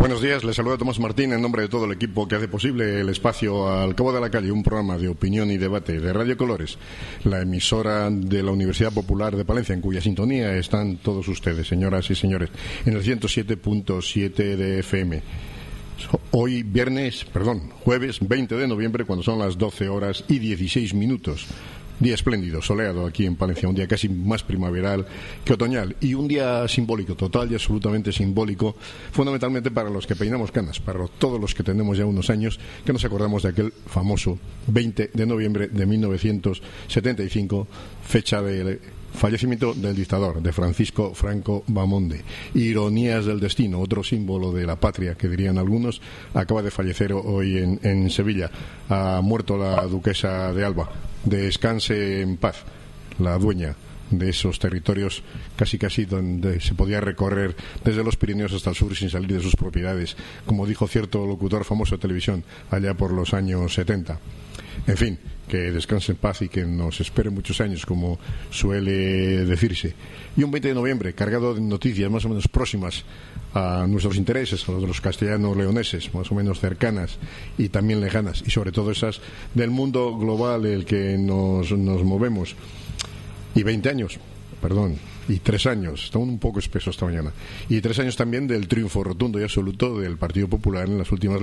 Buenos días, les saluda Tomás Martín en nombre de todo el equipo que hace posible el espacio Al Cabo de la Calle, un programa de opinión y debate de Radio Colores, la emisora de la Universidad Popular de Palencia, en cuya sintonía están todos ustedes, señoras y señores, en el 107.7 de FM. Hoy jueves 20 de noviembre, cuando son las 12 horas y 16 minutos. Día espléndido, soleado aquí en Palencia, un día casi más primaveral que otoñal y un día simbólico, total y absolutamente simbólico, fundamentalmente para los que peinamos canas, para todos los que tenemos ya unos años, que nos acordamos de aquel famoso 20 de noviembre de 1975, fecha de fallecimiento del dictador, de Francisco Franco Bamonde. Ironías del destino, otro símbolo de la patria, que dirían algunos, acaba de fallecer hoy en Sevilla. Ha muerto la duquesa de Alba. Descanse en paz, la dueña de esos territorios casi donde se podía recorrer desde los Pirineos hasta el sur sin salir de sus propiedades, como dijo cierto locutor famoso de televisión allá por los años 70. En fin, que descanse en paz y que nos espere muchos años, como suele decirse. Y un 20 de noviembre cargado de noticias más o menos próximas a nuestros intereses, a los de los castellanos leoneses, más o menos cercanas y también lejanas, y sobre todo esas del mundo global en el que nos movemos. Y 20 años, y 3 años, está un poco espeso esta mañana, y 3 años también del triunfo rotundo y absoluto del Partido Popular en las últimas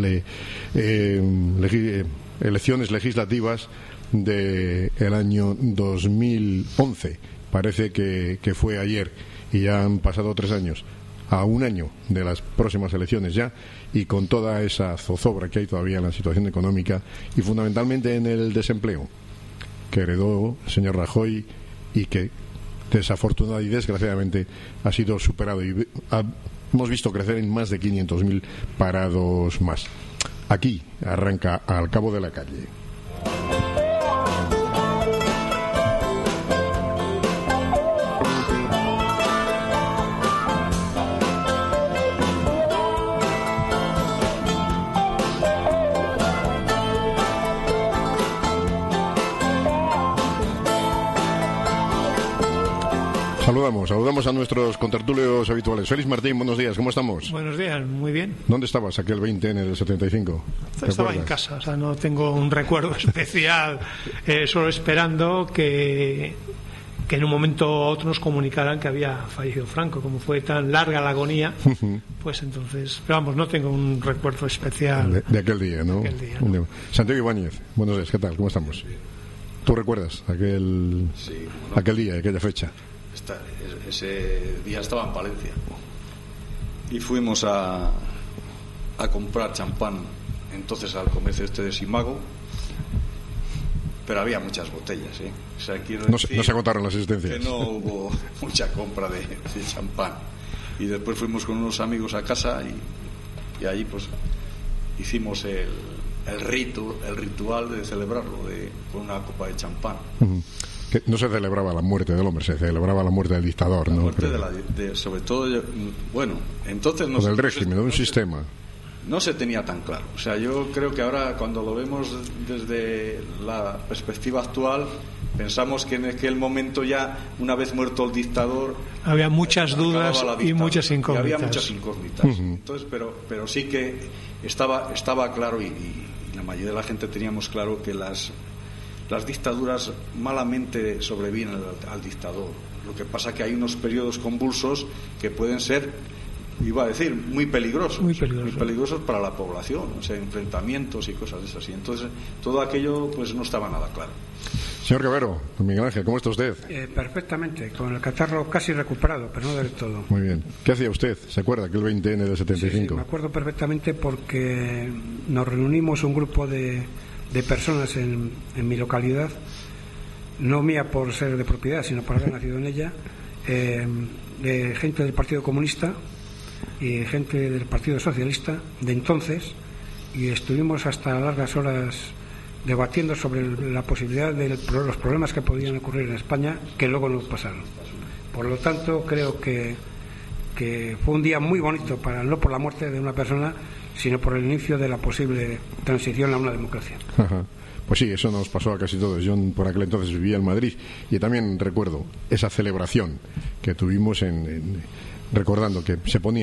elecciones legislativas del año 2011. Parece que fue ayer y ya han pasado 3 años, a un año de las próximas elecciones ya, y con toda esa zozobra que hay todavía en la situación económica y fundamentalmente en el desempleo que heredó el señor Rajoy y que desafortunadamente y desgraciadamente ha sido superado y hemos visto crecer en más de 500.000 parados más. Aquí arranca Al Cabo de la Calle. Saludamos a nuestros contertulios habituales. Félix Martín, buenos días, ¿cómo estamos? Buenos días, muy bien. ¿Dónde estabas aquel 20N del 75? Estaba en casa, o sea, no tengo un recuerdo especial, solo esperando que en un momento u otro nos comunicaran que había fallecido Franco. Como fue tan larga la agonía, pues entonces, pero vamos, no tengo un recuerdo especial de aquel día, ¿no? ¿no? Santiago Ibáñez, buenos días, ¿qué tal? ¿Cómo estamos? ¿Tú recuerdas aquel día, aquella fecha? Ese día estaba en Palencia y fuimos a comprar champán entonces al comercio de Simago, pero había muchas botellas, ¿eh? O sea, no se agotaron las existencias, que no hubo mucha compra de champán. Y después fuimos con unos amigos a casa y ahí pues hicimos el ritual de celebrarlo con una copa de champán. Que no se celebraba la muerte del hombre, se celebraba la muerte del dictador, la ¿no? Muerte sobre todo, entonces no, del régimen, de un sistema. No se tenía tan claro. O sea, yo creo que ahora, cuando lo vemos desde la perspectiva actual, pensamos que en aquel momento ya, una vez muerto el dictador, había muchas dudas y muchas incógnitas. Había muchas incógnitas. Entonces, pero sí que estaba claro y la mayoría de la gente teníamos claro que las dictaduras malamente sobreviven al dictador. Lo que pasa que hay unos periodos convulsos que pueden ser, iba a decir, muy peligrosos para la población, o sea, enfrentamientos y cosas de esas. Y entonces todo aquello pues no estaba nada claro. Señor Cabero, don Miguel Ángel, ¿cómo está usted? Perfectamente, con el catarro casi recuperado, pero no del todo. Muy bien. ¿Qué hacía usted? ¿Se acuerda aquel 20N del 75? Sí, me acuerdo perfectamente porque nos reunimos un grupo de personas en mi localidad, no mía por ser de propiedad, sino por haber nacido en ella, de gente del Partido Comunista y gente del Partido Socialista de entonces, y estuvimos hasta largas horas debatiendo sobre la posibilidad de los problemas que podían ocurrir en España, que luego no pasaron. Por lo tanto, creo que fue un día muy bonito, no por la muerte de una persona, sino por el inicio de la posible transición a una democracia. Ajá. Pues sí, eso nos pasó a casi todos. Yo por aquel entonces vivía en Madrid y también recuerdo esa celebración que tuvimos recordando que se ponía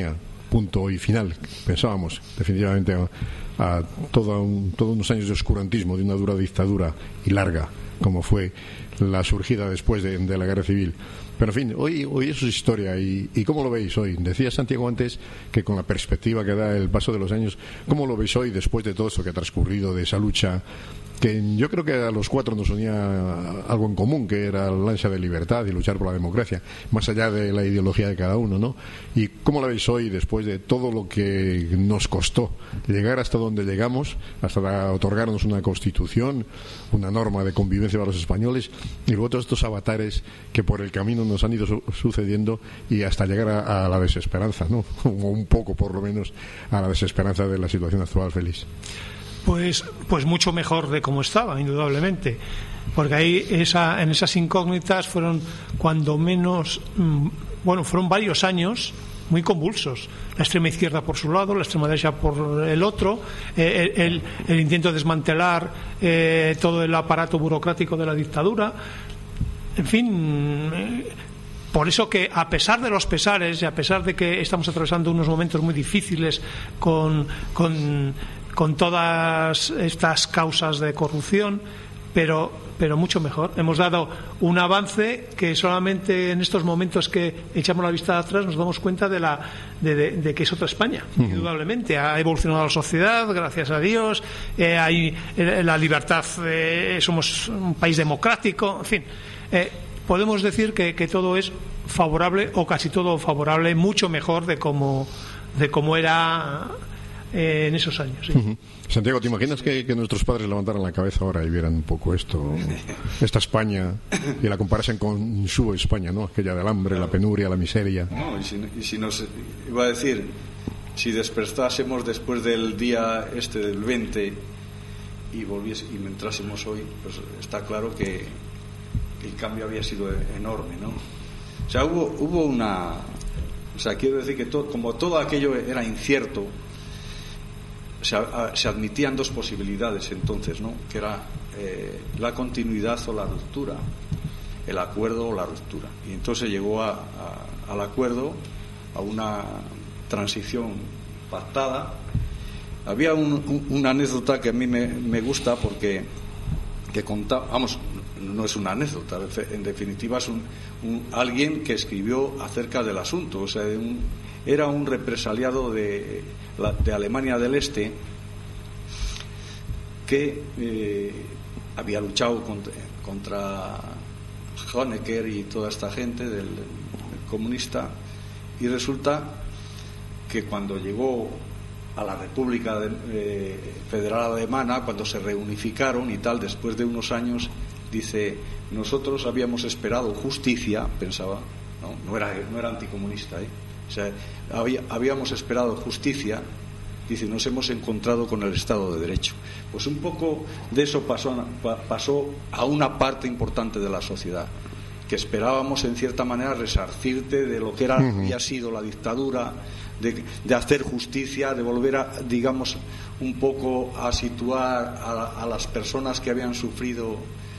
punto y final, pensábamos, definitivamente, a todos unos años de oscurantismo, de una dura dictadura y larga, como fue la surgida después de la Guerra Civil. Pero en fin, hoy eso es historia. ¿Y cómo lo veis hoy? Decía Santiago antes que con la perspectiva que da el paso de los años, ¿cómo lo veis hoy después de todo eso que ha transcurrido, de esa lucha que yo creo que a los cuatro nos unía algo en común, que era la ansia de libertad y luchar por la democracia, más allá de la ideología de cada uno, ¿no? ¿Y cómo la veis hoy después de todo lo que nos costó llegar hasta donde llegamos, hasta otorgarnos una constitución, una norma de convivencia para los españoles, y luego todos estos avatares que por el camino nos han ido sucediendo, y hasta llegar a la desesperanza, ¿no? O un poco, por lo menos, a la desesperanza de la situación actual, Félix? Pues mucho mejor de como estaba, indudablemente, porque ahí en esas incógnitas fueron cuando menos, fueron varios años muy convulsos. La extrema izquierda por su lado, la extrema derecha por el otro, el intento de desmantelar todo el aparato burocrático de la dictadura. En fin, por eso que, a pesar de los pesares y a pesar de que estamos atravesando unos momentos muy difíciles con todas estas causas de corrupción, pero mucho mejor. Hemos dado un avance que solamente en estos momentos que echamos la vista atrás nos damos cuenta de que es otra España. Indudablemente ha evolucionado la sociedad, gracias a Dios, hay la libertad, somos un país democrático, en fin, podemos decir que todo es favorable, o casi todo favorable, mucho mejor de cómo era en esos años. ¿Sí? Santiago, ¿te imaginas que nuestros padres levantaran la cabeza ahora y vieran un poco esta España, y la comparasen con su España, ¿no? Aquella del hambre, la penuria, la miseria? No, y si nos iba a decir, si despertásemos después del día del 20 y entrásemos hoy, pues está claro que el cambio había sido enorme, ¿no? O sea, hubo una... O sea, quiero decir que como todo aquello era incierto, se admitían dos posibilidades entonces, ¿no? Que era la continuidad o la ruptura, el acuerdo o la ruptura. Y entonces llegó al acuerdo, a una transición pactada. Había una anécdota que a mí me gusta, porque que contaba, no es una anécdota, en definitiva es alguien que escribió acerca del asunto. O sea, era un represaliado de Alemania del Este que había luchado contra Honecker y toda esta gente del comunista, y resulta que cuando llegó a la República Federal Alemana, cuando se reunificaron y tal, después de unos años, dice: nosotros habíamos esperado justicia, pensaba, no era anticomunista, o sea, habíamos esperado justicia, dice, nos hemos encontrado con el Estado de Derecho. Pues un poco de eso pasó a una parte importante de la sociedad, que esperábamos en cierta manera resarcirte de lo que había sido la dictadura, de hacer justicia, de volver digamos, un poco a situar a las personas que habían sufrido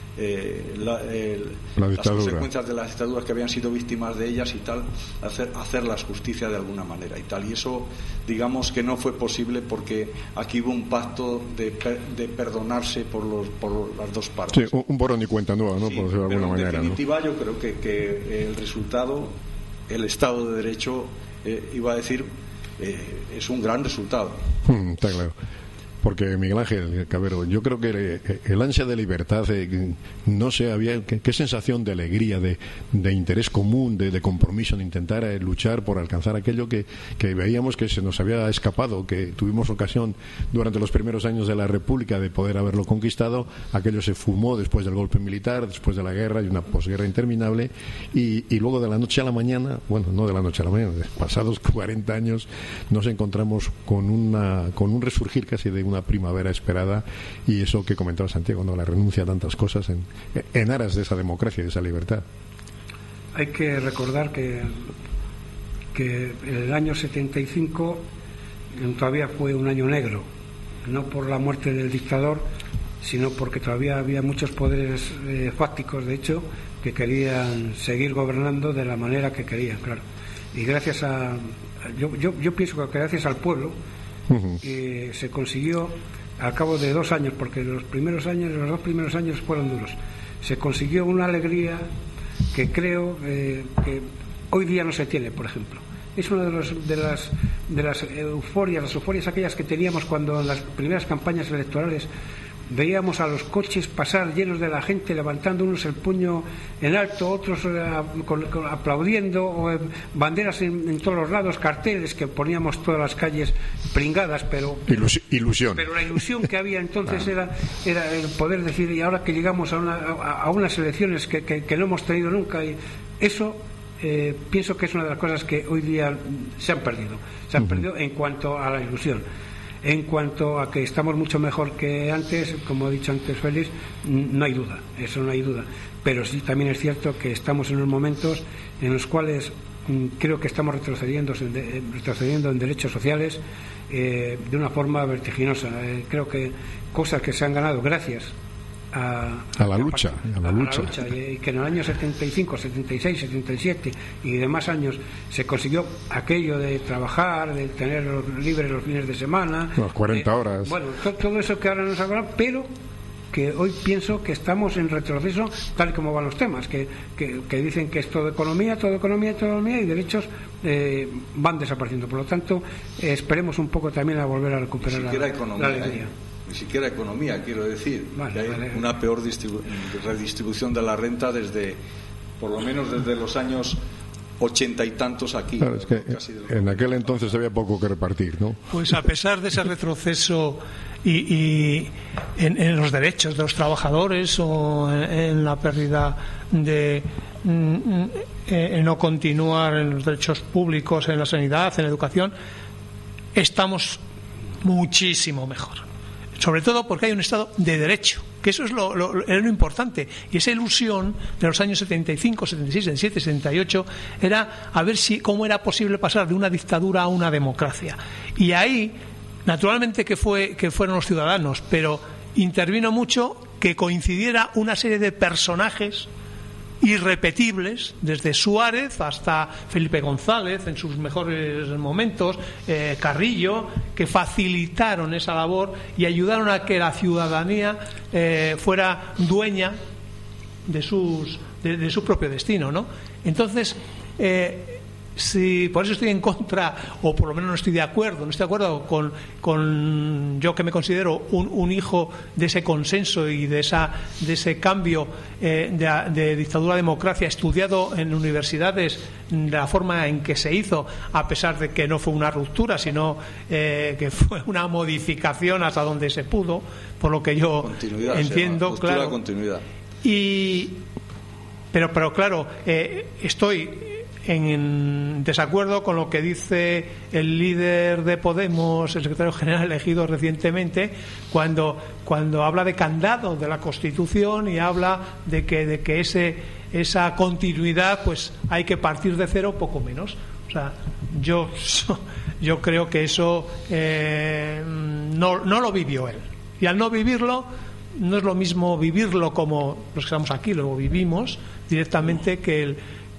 las consecuencias de la dictadura, que habían sido víctimas de ellas y tal, hacerlas justicia de alguna manera y tal. Y eso, digamos que no fue posible, porque aquí hubo un pacto de perdonarse por las dos partes. Sí, un borrón y cuenta nueva, ¿no? Sí, por decirlo de alguna manera. En definitiva, ¿no? Yo creo que el resultado, el Estado de Derecho, iba a decir, es un gran resultado. Está claro. Porque, Miguel Ángel Cabero, yo creo que el ansia de libertad, no sé, había qué sensación de alegría, de interés común, de compromiso en intentar luchar por alcanzar aquello que veíamos que se nos había escapado, que tuvimos ocasión durante los primeros años de la República de poder haberlo conquistado. Aquello se fumó después del golpe militar, después de la guerra y una posguerra interminable, y luego de la noche a la mañana, bueno, no de la noche a la mañana, pasados 40 años, nos encontramos con un resurgir casi de una primavera esperada, y eso que comentaba Santiago, ¿no? La renuncia a tantas cosas en aras de esa democracia y de esa libertad. Hay que recordar que el año 75 todavía fue un año negro, no por la muerte del dictador, sino porque todavía había muchos poderes fácticos, de hecho, que querían seguir gobernando de la manera que querían, claro. Y gracias a yo pienso que gracias al pueblo se consiguió, al cabo de 2 años, porque los 2 primeros años fueron duros, se consiguió una alegría que creo que hoy día no se tiene, por ejemplo. Es una de las euforias aquellas que teníamos cuando en las primeras campañas electorales veíamos a los coches pasar llenos de la gente, levantando unos el puño en alto, otros aplaudiendo, o banderas en todos los lados, carteles que poníamos todas las calles pringadas, pero ilusión. Pero la ilusión que había entonces era el poder decir, y ahora que llegamos a unas elecciones que no hemos tenido nunca, y eso pienso que es una de las cosas que hoy día se han perdido en cuanto a la ilusión. En cuanto a que estamos mucho mejor que antes, como ha dicho antes Félix, no hay duda, eso no hay duda. Pero sí también es cierto que estamos en unos momentos en los cuales creo que estamos retrocediendo en derechos sociales de una forma vertiginosa. Creo que cosas que se han ganado gracias a la lucha, y que en el año 75, 76, 77 y demás años se consiguió aquello de trabajar, de tener libres los fines de semana, las 40 horas, bueno, todo eso que ahora nos ha, pero que hoy pienso que estamos en retroceso tal como van los temas, que dicen que es todo economía, y derechos van desapareciendo. Por lo tanto, esperemos un poco también a volver a recuperar la alegría. Ni siquiera economía, quiero decir, que hay una peor redistribución de la renta por lo menos desde los años 80 y tantos aquí. Claro, es que en aquel entonces había poco que repartir, ¿no? Pues a pesar de ese retroceso y en los derechos de los trabajadores, o en la pérdida de no continuar en los derechos públicos, en la sanidad, en la educación, estamos muchísimo mejor. Sobre todo porque hay un Estado de derecho, que eso es lo importante. Y esa ilusión de los años 75, 76, 77, 78 era a ver cómo era posible pasar de una dictadura a una democracia. Y ahí, naturalmente que fueron los ciudadanos, pero intervino mucho que coincidiera una serie de personajes irrepetibles, desde Suárez hasta Felipe González en sus mejores momentos, Carrillo, que facilitaron esa labor y ayudaron a que la ciudadanía fuera dueña de su propio destino, ¿no? Entonces, por eso estoy en contra, o por lo menos no estoy de acuerdo con yo, que me considero un hijo de ese consenso y de ese cambio de dictadura a democracia, estudiado en universidades de la forma en que se hizo, a pesar de que no fue una ruptura, sino que fue una modificación hasta donde se pudo, por lo que yo entiendo, claro. Continuidad. Pero claro, estoy en desacuerdo con lo que dice el líder de Podemos, el secretario general elegido recientemente, cuando habla de candado de la Constitución y habla de que esa continuidad pues hay que partir de cero, poco menos. O sea, yo creo que eso no lo vivió él, y al no vivirlo, no es lo mismo vivirlo como los que estamos aquí lo vivimos directamente que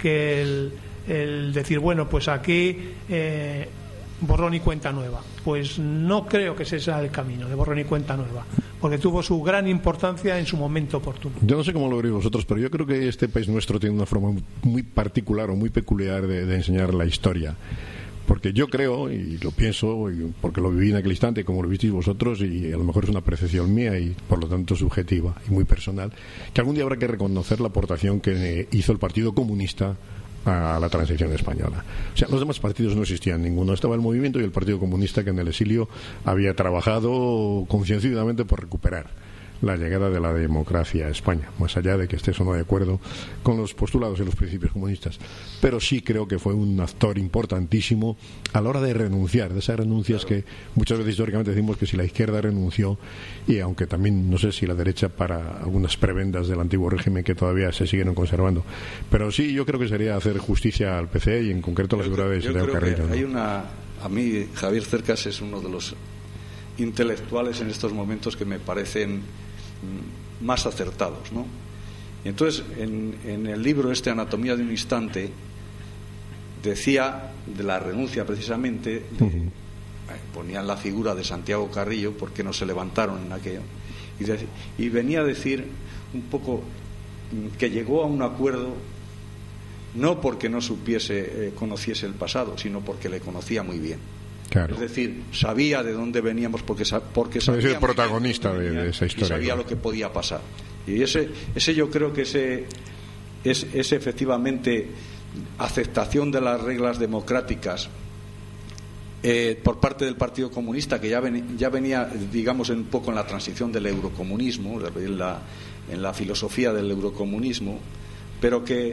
el decir, bueno, pues aquí borrón y cuenta nueva. Pues no creo que ese sea el camino de borrón y cuenta nueva, porque tuvo su gran importancia en su momento oportuno. Yo no sé cómo lo veréis vosotros, pero yo creo que este país nuestro tiene una forma muy particular o muy peculiar de enseñar la historia. Porque yo creo, y lo pienso, porque lo viví en aquel instante, como lo visteis vosotros, y a lo mejor es una percepción mía y por lo tanto subjetiva y muy personal, que algún día habrá que reconocer la aportación que hizo el Partido Comunista a la transición española. O sea, los demás partidos no existían ninguno. Estaba el movimiento y el Partido Comunista, que en el exilio había trabajado concienzudamente por recuperar la llegada de la democracia a España, más allá de que estés o no de acuerdo con los postulados y los principios comunistas. Pero sí creo que fue un actor importantísimo a la hora de renunciar, de esas renuncias que muchas veces históricamente decimos que si la izquierda renunció, y aunque también no sé si la derecha, para algunas prebendas del antiguo régimen que todavía se siguen conservando. Pero sí, yo creo que sería hacer justicia al PC y en concreto a la figura de Santiago Carrillo, ¿no? A mí Javier Cercas es uno de los intelectuales en estos momentos que me parecen más acertados, ¿no? Y entonces en el libro Anatomía de un instante, decía la renuncia precisamente, ponían la figura de Santiago Carrillo, porque no se levantaron en aquello, y venía a decir un poco que llegó a un acuerdo no porque no conociese el pasado, sino porque le conocía muy bien. Claro. Es decir, sabía de dónde veníamos porque sabía es el protagonista de esa historia, y sabía lo que podía pasar. Y ese yo creo que es efectivamente aceptación de las reglas democráticas por parte del Partido Comunista, que ya venía, digamos, un poco en la transición del eurocomunismo, en la filosofía del eurocomunismo, pero que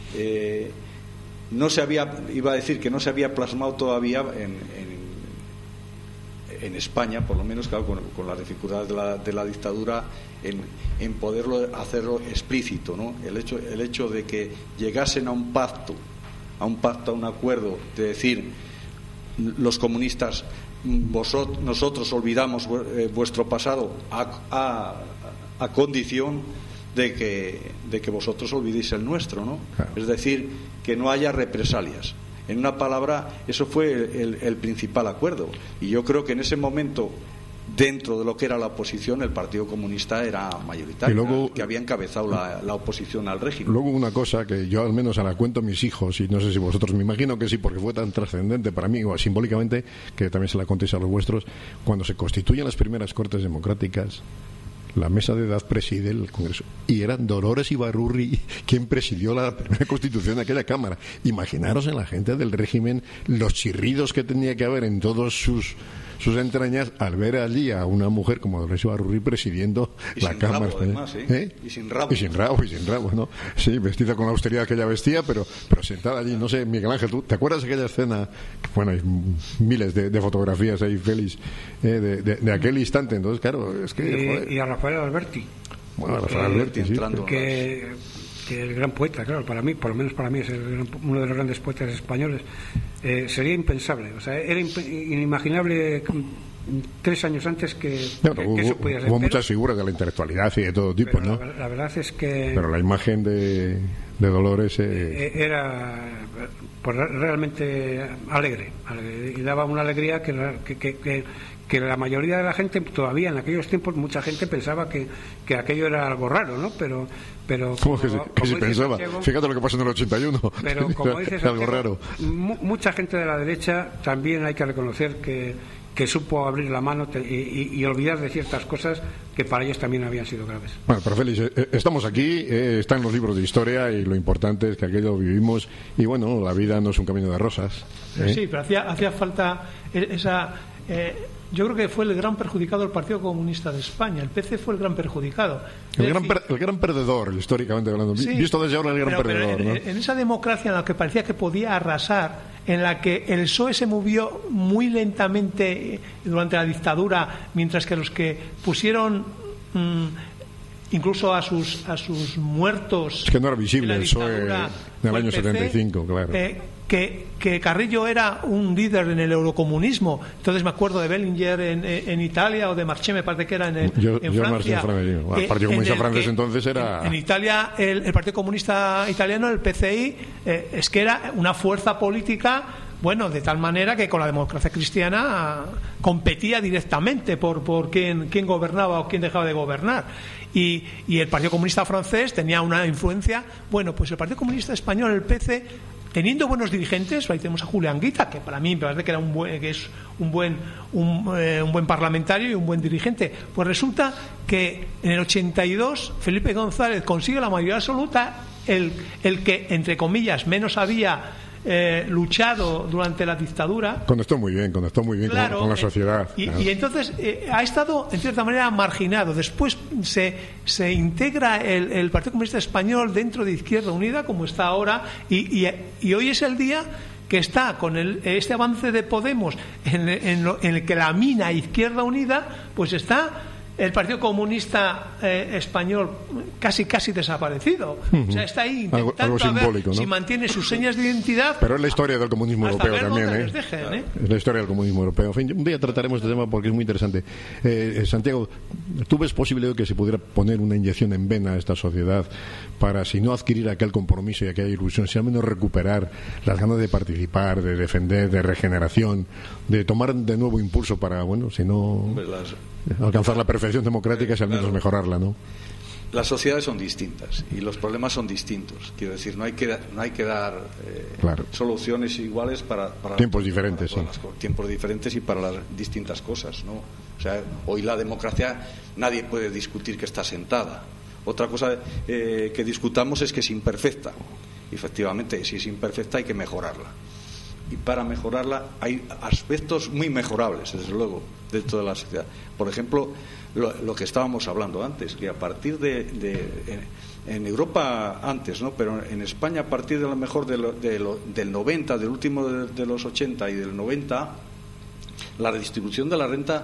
no se había plasmado todavía en España, por lo menos, claro, con las dificultades de la dictadura, en poderlo hacerlo explícito, ¿no? El hecho de que llegasen a un pacto, a un acuerdo de decir, los comunistas, nosotros olvidamos vuestro pasado a condición de que vosotros olvidéis el nuestro, ¿no? Claro. Es decir, que no haya represalias. En una palabra, eso fue el principal acuerdo. Y yo creo que en ese momento, dentro de lo que era la oposición, el Partido Comunista era mayoritario, luego, que había encabezado la oposición al régimen. Luego una cosa que yo al menos a la cuento a mis hijos, y no sé si vosotros, me imagino que sí, porque fue tan trascendente para mí, o simbólicamente, que también se la contéis a los vuestros, cuando se constituyen las primeras Cortes Democráticas, la mesa de edad preside el Congreso, y eran Dolores Ibarrurri quien presidió la primera constitución de aquella Cámara. Imaginaros en la gente del régimen los chirridos que tenía que haber en todos sus entrañas al ver allí a una mujer como Dolores Ibarrurri presidiendo la Cámara. Rabo, además, Y sin rabo. Y sin rabo, ¿no? Sí, vestida con la austeridad que ella vestía, pero sentada allí. No sé, Miguel Ángel, ¿tú te acuerdas de aquella escena? Bueno, hay miles de fotografías ahí, Félix, de aquel instante. Entonces, claro, es que... Y a Rafael Alberti. Bueno, a Rafael Alberti, sí. Que el gran poeta, claro, por lo menos para mí es uno de los grandes poetas españoles. Sería impensable, o sea, era inimaginable 3 años antes que eso pudiera ser. Hubo muchas figuras de la intelectualidad y de todo tipo, ¿no? La verdad es que... Pero la imagen de Dolores... era pues realmente alegre, y daba una alegría que la mayoría de la gente, todavía en aquellos tiempos, mucha gente pensaba que aquello era algo raro, ¿no? Pero ¿Cómo que se pensaba? Santiago, fíjate lo que pasó en el 81. Pero como dice Santiago, algo raro. Mucha gente de la derecha también hay que reconocer que supo abrir la mano y olvidar de ciertas cosas que para ellos también habían sido graves. Bueno, pero Félix, estamos aquí, está en los libros de historia, y lo importante es que aquello vivimos, y bueno, la vida no es un camino de rosas. Sí, pero hacía falta esa... yo creo que fue el gran perjudicado el Partido Comunista de España. El PC fue el gran perjudicado. El gran perdedor, históricamente hablando. Sí, visto desde ahora, el gran perdedor. Pero en esa democracia en la que parecía que podía arrasar, en la que el PSOE se movió muy lentamente durante la dictadura, mientras que los que pusieron incluso a sus muertos... Es que no era visible el PSOE del año 75, claro. Que Carrillo era un líder en el eurocomunismo. Entonces me acuerdo de Bellinger en Italia, o de Marché, me parece que era en Francia. El Partido Comunista francés entonces era... En Italia, el Partido Comunista italiano, el PCI, es que era una fuerza política, bueno, de tal manera que con la democracia cristiana competía directamente por quién gobernaba o quién dejaba de gobernar. Y el Partido Comunista francés tenía una influencia. Bueno, pues el Partido Comunista español, el PC, teniendo buenos dirigentes, ahí tenemos a Julián Guita, que para mí me parece que era un buen parlamentario y un buen dirigente. Pues resulta que en el 82 Felipe González consigue la mayoría absoluta, el que, entre comillas, menos había luchado durante la dictadura. Conectó muy bien claro, con la sociedad. Y entonces ha estado, en cierta manera, marginado. Después se integra el Partido Comunista Español dentro de Izquierda Unida, como está ahora, y hoy es el día que está con este avance de Podemos en el que la mina Izquierda Unida pues está el Partido Comunista Español casi desaparecido. O sea, está ahí intentando algo simbólico, ver si ¿no? mantiene sus señas de identidad. Pero es la historia del comunismo europeo también, les dejen, Es la historia del comunismo europeo. En fin, un día trataremos este tema porque es muy interesante. Santiago, ¿tú ves posible que se pudiera poner una inyección en vena a esta sociedad para, si no adquirir aquel compromiso y aquella ilusión, si al menos recuperar las ganas de participar, de defender, de regeneración, de tomar de nuevo impulso para, bueno, si no alcanzar la perfección democrática, si al menos mejorarla, ¿no? Las sociedades son distintas y los problemas son distintos. Quiero decir, no hay que dar soluciones iguales para tiempos diferentes, tiempos diferentes y para las distintas cosas, ¿no? O sea, hoy la democracia nadie puede discutir que está sentada. Otra cosa que discutamos es que es imperfecta. Y efectivamente, si es imperfecta hay que mejorarla. Y para mejorarla hay aspectos muy mejorables, desde luego, dentro de la sociedad. Por ejemplo, lo que estábamos hablando antes, que a partir en Europa antes, ¿no? Pero en España a partir de lo mejor del 90, del último de los 80 y del 90, la redistribución de la renta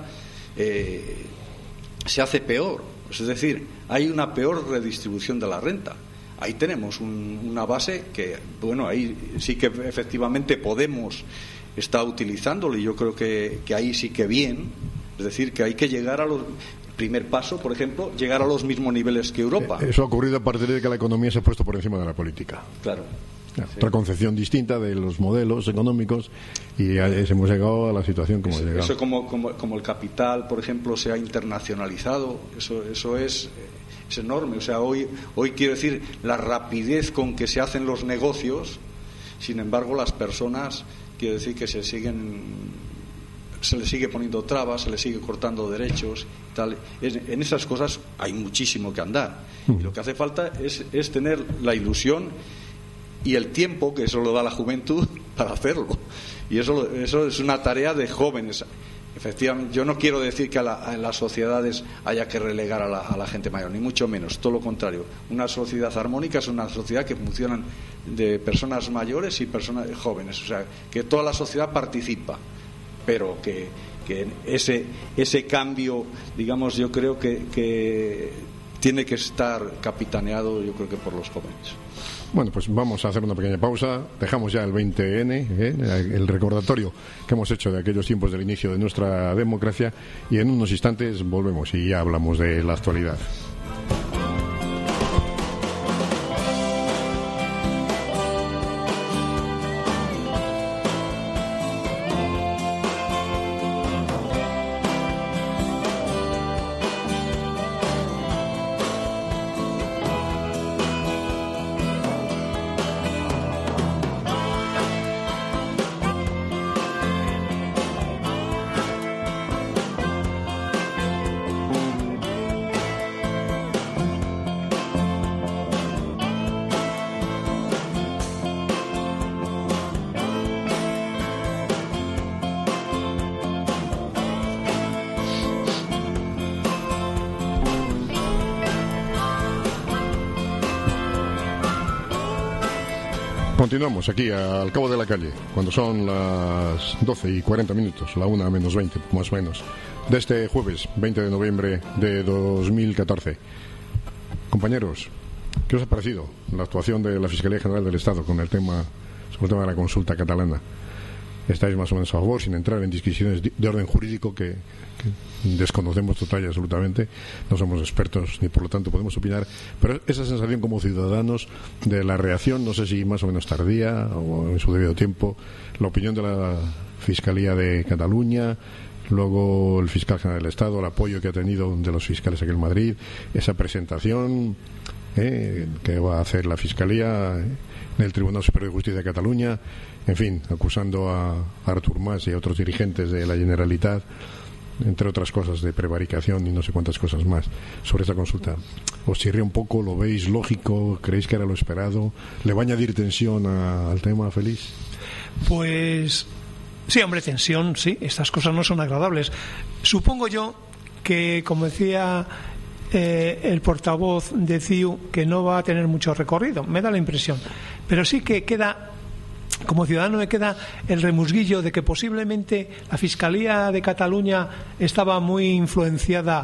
se hace peor. Es decir, hay una peor redistribución de la renta. Ahí tenemos una base que, bueno, ahí sí que efectivamente Podemos está utilizándolo y yo creo que ahí sí que bien. Es decir, que hay que llegar a los... Primer paso, por ejemplo, llegar a los mismos niveles que Europa. Eso ha ocurrido a partir de que la economía se ha puesto por encima de la política. Claro. Otra concepción distinta de los modelos económicos y hemos llegado a la situación como hemos llegado. Eso como el capital, por ejemplo, se ha internacionalizado, eso es enorme. O sea, hoy quiero decir, la rapidez con que se hacen los negocios, sin embargo, las personas, quiero decir que se les sigue poniendo trabas, se les sigue cortando derechos, tal. En esas cosas hay muchísimo que andar. Y lo que hace falta es tener la ilusión y el tiempo, que eso lo da la juventud, para hacerlo. Y eso es una tarea de jóvenes. Efectivamente, yo no quiero decir que en las sociedades haya que relegar a la gente mayor, ni mucho menos, todo lo contrario. Una sociedad armónica es una sociedad que funciona de personas mayores y personas jóvenes, o sea, que toda la sociedad participa, pero que ese cambio, digamos, yo creo que tiene que estar capitaneado, yo creo que por los jóvenes. Bueno, pues vamos a hacer una pequeña pausa. Dejamos ya el 20N, el recordatorio que hemos hecho de aquellos tiempos del inicio de nuestra democracia, y en unos instantes volvemos y ya hablamos de la actualidad. Continuamos aquí al cabo de la calle, cuando son las 12:40, la 1:20, más o menos, de este jueves 20 de noviembre de 2014. Compañeros, ¿qué os ha parecido la actuación de la Fiscalía General del Estado con el tema de la consulta catalana? ¿Estáis más o menos a favor, sin entrar en discusiones de orden jurídico que desconocemos total y absolutamente? No somos expertos ni por lo tanto podemos opinar, pero esa sensación como ciudadanos de la reacción, no sé si más o menos tardía o en su debido tiempo, la opinión de la Fiscalía de Cataluña, luego el Fiscal General del Estado, el apoyo que ha tenido de los fiscales aquí en Madrid, esa presentación que va a hacer la Fiscalía en el Tribunal Superior de Justicia de Cataluña, en fin, acusando a Artur Mas y a otros dirigentes de la Generalitat, entre otras cosas, de prevaricación y no sé cuántas cosas más, sobre esta consulta. ¿Os chirría un poco? ¿Lo veis lógico? ¿Creéis que era lo esperado? ¿Le va a añadir tensión al tema, Félix? Pues sí, hombre, tensión, sí. Estas cosas no son agradables. Supongo yo que, como decía el portavoz de CiU, que no va a tener mucho recorrido, me da la impresión, pero sí que queda, como ciudadano me queda el remusguillo de que posiblemente la Fiscalía de Cataluña estaba muy influenciada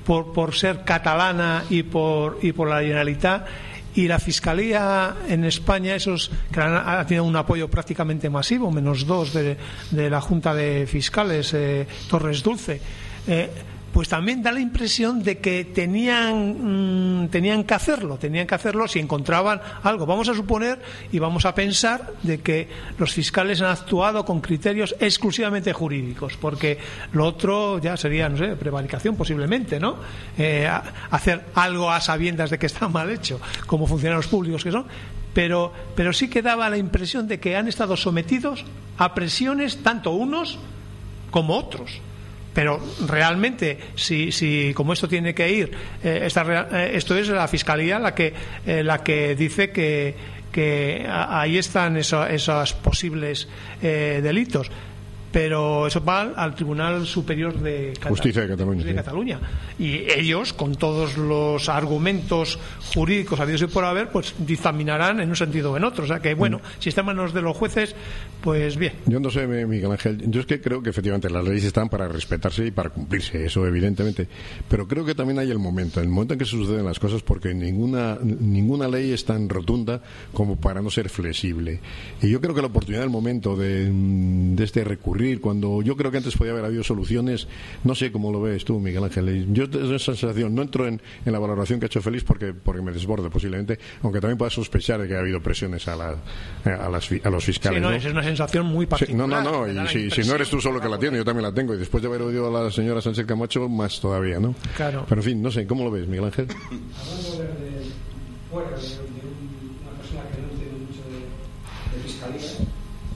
por ser catalana y por la Generalitat. Y la Fiscalía en España, esos que ha tenido un apoyo prácticamente masivo, -2 de la Junta de Fiscales, Torres Dulce, pues también da la impresión de que tenían que hacerlo si encontraban algo. Vamos a suponer y vamos a pensar de que los fiscales han actuado con criterios exclusivamente jurídicos, porque lo otro ya sería, no sé, prevaricación posiblemente, ¿no? Hacer algo a sabiendas de que está mal hecho, como funcionarios públicos que son. Pero sí que daba la impresión de que han estado sometidos a presiones tanto unos como otros. Pero realmente, si como esto tiene que ir, esto es la Fiscalía la que dice que ahí están esos posibles delitos. Pero eso va al Tribunal Superior de Justicia de Cataluña. Y ellos, con todos los argumentos jurídicos habidos y por haber, pues dictaminarán en un sentido o en otro. O sea que, bueno, si está en manos de los jueces, pues bien. Yo no sé, Miguel Ángel, yo es que creo que efectivamente las leyes están para respetarse y para cumplirse, eso evidentemente. Pero creo que también hay el momento en que se suceden las cosas, porque ninguna ley es tan rotunda como para no ser flexible. Y yo creo que la oportunidad del momento de este recurrir, cuando yo creo que antes podía haber habido soluciones, no sé cómo lo ves tú, Miguel Ángel. Yo tengo esa sensación, no entro en la valoración que ha hecho Félix porque me desborde posiblemente, aunque también pueda sospechar de que ha habido presiones a los fiscales. Sí, no, es una sensación muy particular. Sí, y si no eres tú solo que la tienes, yo también la tengo, y después de haber oído a la señora Sánchez Camacho, más todavía, ¿no? Claro. Pero en fin, no sé, ¿cómo lo ves, Miguel Ángel? Hablando fuera de una persona que no entiende mucho de fiscalía,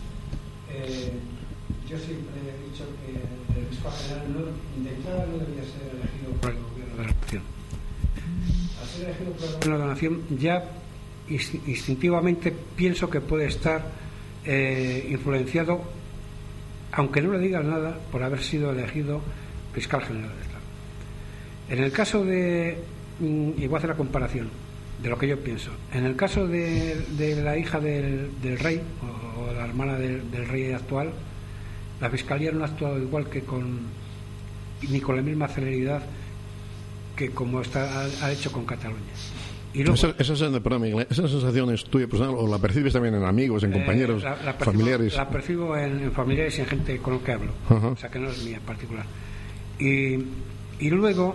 yo siempre he dicho que el fiscal general de entrada no debería ser elegido por el gobierno de la nación. Al ser elegido por el gobierno de la nación, ya instintivamente pienso que puede estar influenciado, aunque no le diga nada, por haber sido elegido fiscal general del Estado. En el caso y voy a hacer la comparación de lo que yo pienso. En el caso de la hija del rey o la hermana del rey actual, la Fiscalía no ha actuado igual ni con la misma celeridad que como ha hecho con Cataluña. Y luego, esa sensación es tuya personal o la percibes también en amigos, en compañeros, familiares? La percibo en familiares y en gente con lo que hablo. O sea que no es mía en particular. Y luego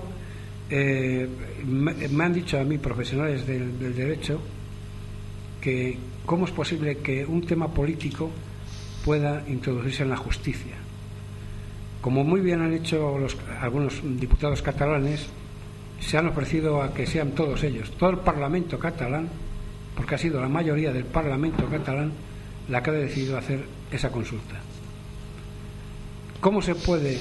me han dicho a mí profesionales del derecho que cómo es posible que un tema político pueda introducirse en la justicia. Como muy bien han hecho algunos diputados catalanes, se han ofrecido a que sean todos ellos, todo el Parlamento catalán, porque ha sido la mayoría del Parlamento catalán la que ha decidido hacer esa consulta. ¿Cómo se puede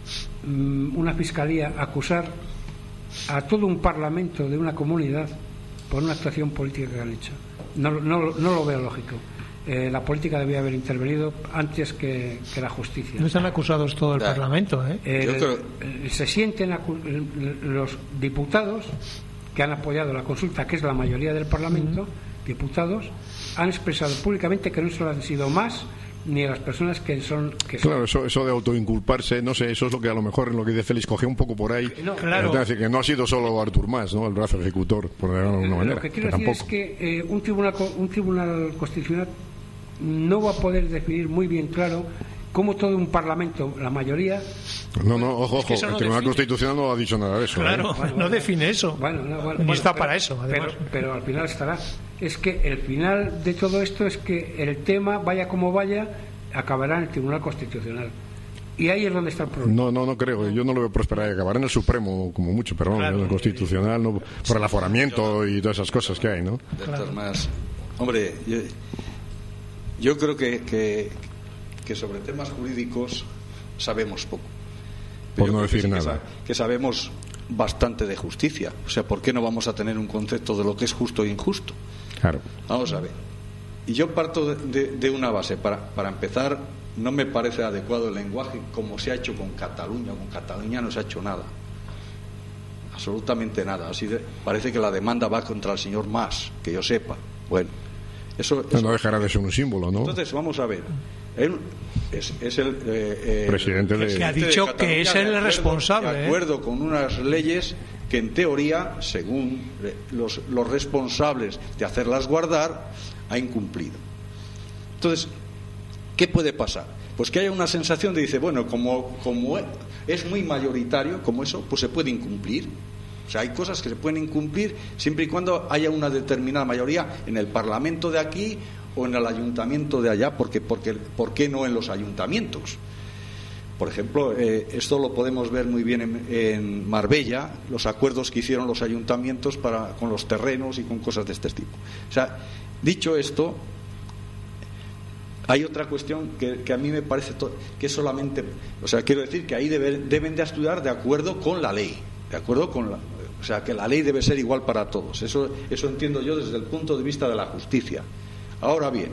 una fiscalía acusar a todo un Parlamento de una comunidad por una actuación política que han hecho? No lo veo lógico. La política debía haber intervenido antes que la justicia. No están acusados todo el Parlamento, se sienten los diputados que han apoyado la consulta, que es la mayoría del Parlamento, diputados, han expresado públicamente que no solo han sido más ni a las personas que son... Claro, eso de autoinculparse, no sé, eso es lo que a lo mejor en lo que dice Félix cogió un poco por ahí. No, claro. Es decir, que no ha sido solo Artur Mas, ¿no?, el brazo ejecutor, por decirlo de alguna manera. Lo que quiero decir es que un tribunal constitucional no va a poder definir muy bien claro cómo todo un Parlamento, la mayoría... Ojo, el Tribunal Constitucional no ha dicho nada de eso. Claro, no define eso. Ni está para eso, además. Pero al final estará. Es que el final de todo esto es que el tema, vaya como vaya, acabará en el Tribunal Constitucional. Y ahí es donde está el problema. No creo, yo no lo veo prosperar. Acabará en el Supremo como mucho, pero claro, en el Constitucional, no, por el aforamiento y todas esas cosas que hay, ¿no? Claro. Más, hombre, yo creo que sobre temas jurídicos sabemos poco. Por no decir nada. Que sabemos bastante de justicia. O sea, ¿por qué no vamos a tener un concepto de lo que es justo e injusto? Claro. Vamos a ver. Y yo parto de una base. Para empezar, no me parece adecuado el lenguaje como se ha hecho con Cataluña. Con Cataluña no se ha hecho nada. Absolutamente nada. Parece que la demanda va contra el señor Mas, que yo sepa. Bueno, eso no dejará de ser un símbolo, ¿no? Entonces, vamos a ver. Es el presidente que ha dicho que es el responsable. De acuerdo con unas leyes que en teoría, según los responsables de hacerlas guardar, ha incumplido. Entonces, ¿qué puede pasar? Pues que haya una sensación de, dice, bueno, como es muy mayoritario, como eso, pues se puede incumplir. O sea, hay cosas que se pueden incumplir siempre y cuando haya una determinada mayoría en el Parlamento de aquí o en el Ayuntamiento de allá, ¿por qué no en los ayuntamientos? Por ejemplo, esto lo podemos ver muy bien en Marbella, los acuerdos que hicieron los ayuntamientos con los terrenos y con cosas de este tipo. O sea, dicho esto, hay otra cuestión que a mí me parece que es solamente, o sea, quiero decir que ahí deben de estudiar de acuerdo con la ley, o sea, que la ley debe ser igual para todos. Eso entiendo yo desde el punto de vista de la justicia. Ahora bien,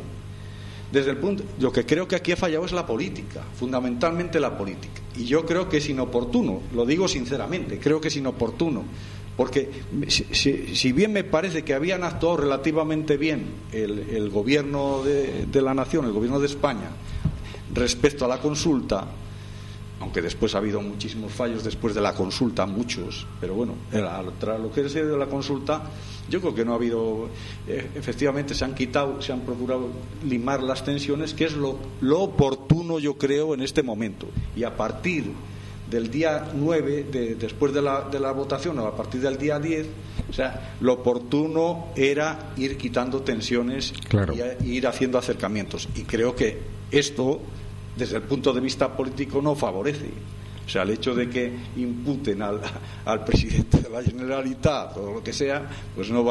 lo que creo que aquí ha fallado es la política, fundamentalmente la política. Y yo creo que es inoportuno, lo digo sinceramente, creo que es inoportuno. Porque si bien me parece que habían actuado relativamente bien el gobierno de la nación, el gobierno de España, respecto a la consulta, aunque después ha habido muchísimos fallos después de la consulta, muchos, pero bueno, tras lo que ha sido de la consulta, yo creo que no ha habido, efectivamente se han procurado limar las tensiones, que es lo oportuno, yo creo, en este momento. Y a partir del día 9, después de la votación, o a partir del día 10, o sea, lo oportuno era ir quitando tensiones, claro, y ir haciendo acercamientos. Y creo que esto, desde el punto de vista político, no favorece. O sea, el hecho de que imputen al presidente de la Generalitat o lo que sea, pues no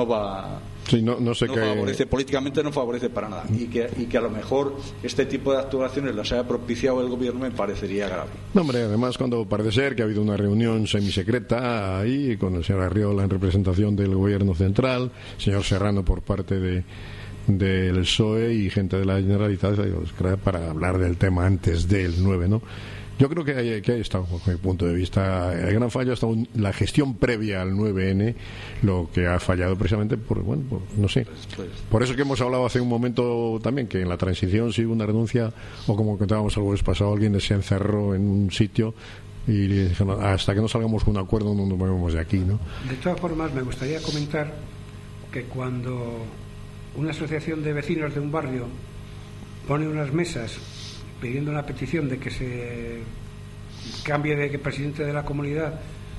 favorece, políticamente no favorece para nada. Y que a lo mejor este tipo de actuaciones las haya propiciado el gobierno me parecería grave. No, hombre, además, cuando parece ser que ha habido una reunión semisecreta ahí con el señor Arriola en representación del gobierno central, señor Serrano por parte del PSOE y gente de la Generalitat, para hablar del tema antes del 9, ¿no? Yo creo que ahí está, desde mi punto de vista, el gran fallo ha estado la gestión previa al 9N, lo que ha fallado precisamente no sé. Por eso que hemos hablado hace un momento también, que en la transición sí hubo una renuncia, o como contábamos el jueves pasado, alguien se encerró en un sitio y dijeron, hasta que no salgamos con un acuerdo no nos movemos de aquí, ¿no? De todas formas, me gustaría comentar que cuando una asociación de vecinos de un barrio pone unas mesas pidiendo una petición de que se cambie de presidente de la comunidad,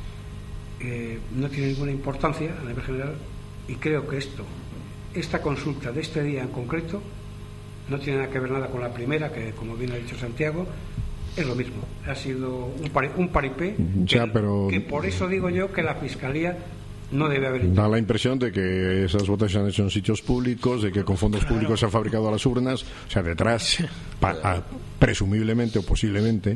no tiene ninguna importancia a nivel general, y creo que esta consulta de este día en concreto no tiene nada que ver nada con la primera, que como bien ha dicho Santiago, es lo mismo, ha sido un paripé, que por eso digo yo que la Fiscalía no debe haber hecho. Da la impresión de que esas votaciones se han hecho en sitios públicos, de que con fondos públicos se han fabricado las urnas, o sea, detrás, presumiblemente o posiblemente,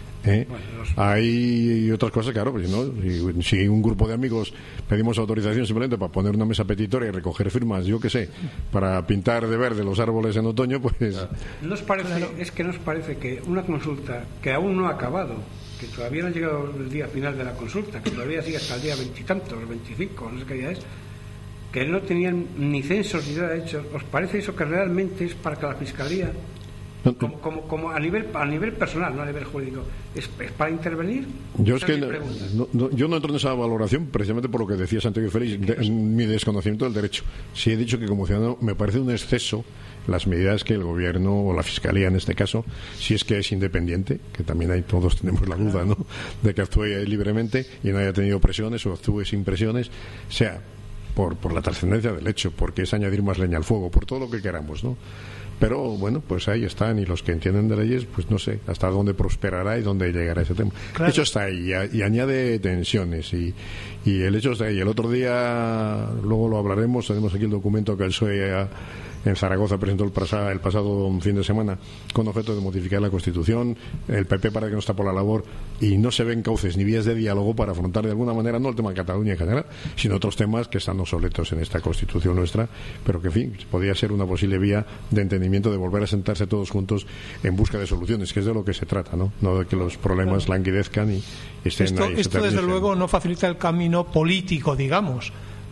hay otras cosas, claro, pues, ¿no? Si un grupo de amigos pedimos autorización simplemente para poner una mesa petitoria y recoger firmas, yo qué sé, para pintar de verde los árboles en otoño, pues... ¿Nos parece que una consulta que aún no ha acabado, que todavía no ha llegado el día final de la consulta, que todavía sigue hasta el día 20 y tantos, 25, no sé qué día es, que no tenían ni censos ni nada hecho, ¿os parece eso que realmente es para que la Fiscalía, como a nivel personal, no a nivel jurídico, es para intervenir? Yo yo no entro en esa valoración precisamente por lo que decía Santiago Félix, en mi desconocimiento del derecho. Sí he dicho que como ciudadano me parece un exceso las medidas que el gobierno o la Fiscalía en este caso, si es que es independiente, que también todos tenemos la duda, ¿no?, de que actúe libremente y no haya tenido presiones o actúe sin presiones, sea por la trascendencia del hecho, porque es añadir más leña al fuego, por todo lo que queramos, ¿no? Pero bueno, pues ahí están, y los que entienden de leyes, pues no sé hasta dónde prosperará y dónde llegará ese tema. Claro. El hecho está ahí y añade tensiones y el hecho está ahí. El otro día, luego lo hablaremos, tenemos aquí el documento que el PSOE en Zaragoza presentó el pasado fin de semana con objeto de modificar la Constitución. El PP parece que no está por la labor y no se ven cauces ni vías de diálogo para afrontar de alguna manera no el tema de Cataluña en general, sino otros temas que están obsoletos en esta Constitución nuestra, pero que en fin, podría ser una posible vía de entendimiento, de volver a sentarse todos juntos en busca de soluciones, que es de lo que se trata, no de que los problemas languidezcan y estén ahí. Esto desde luego no facilita el camino político, digamos,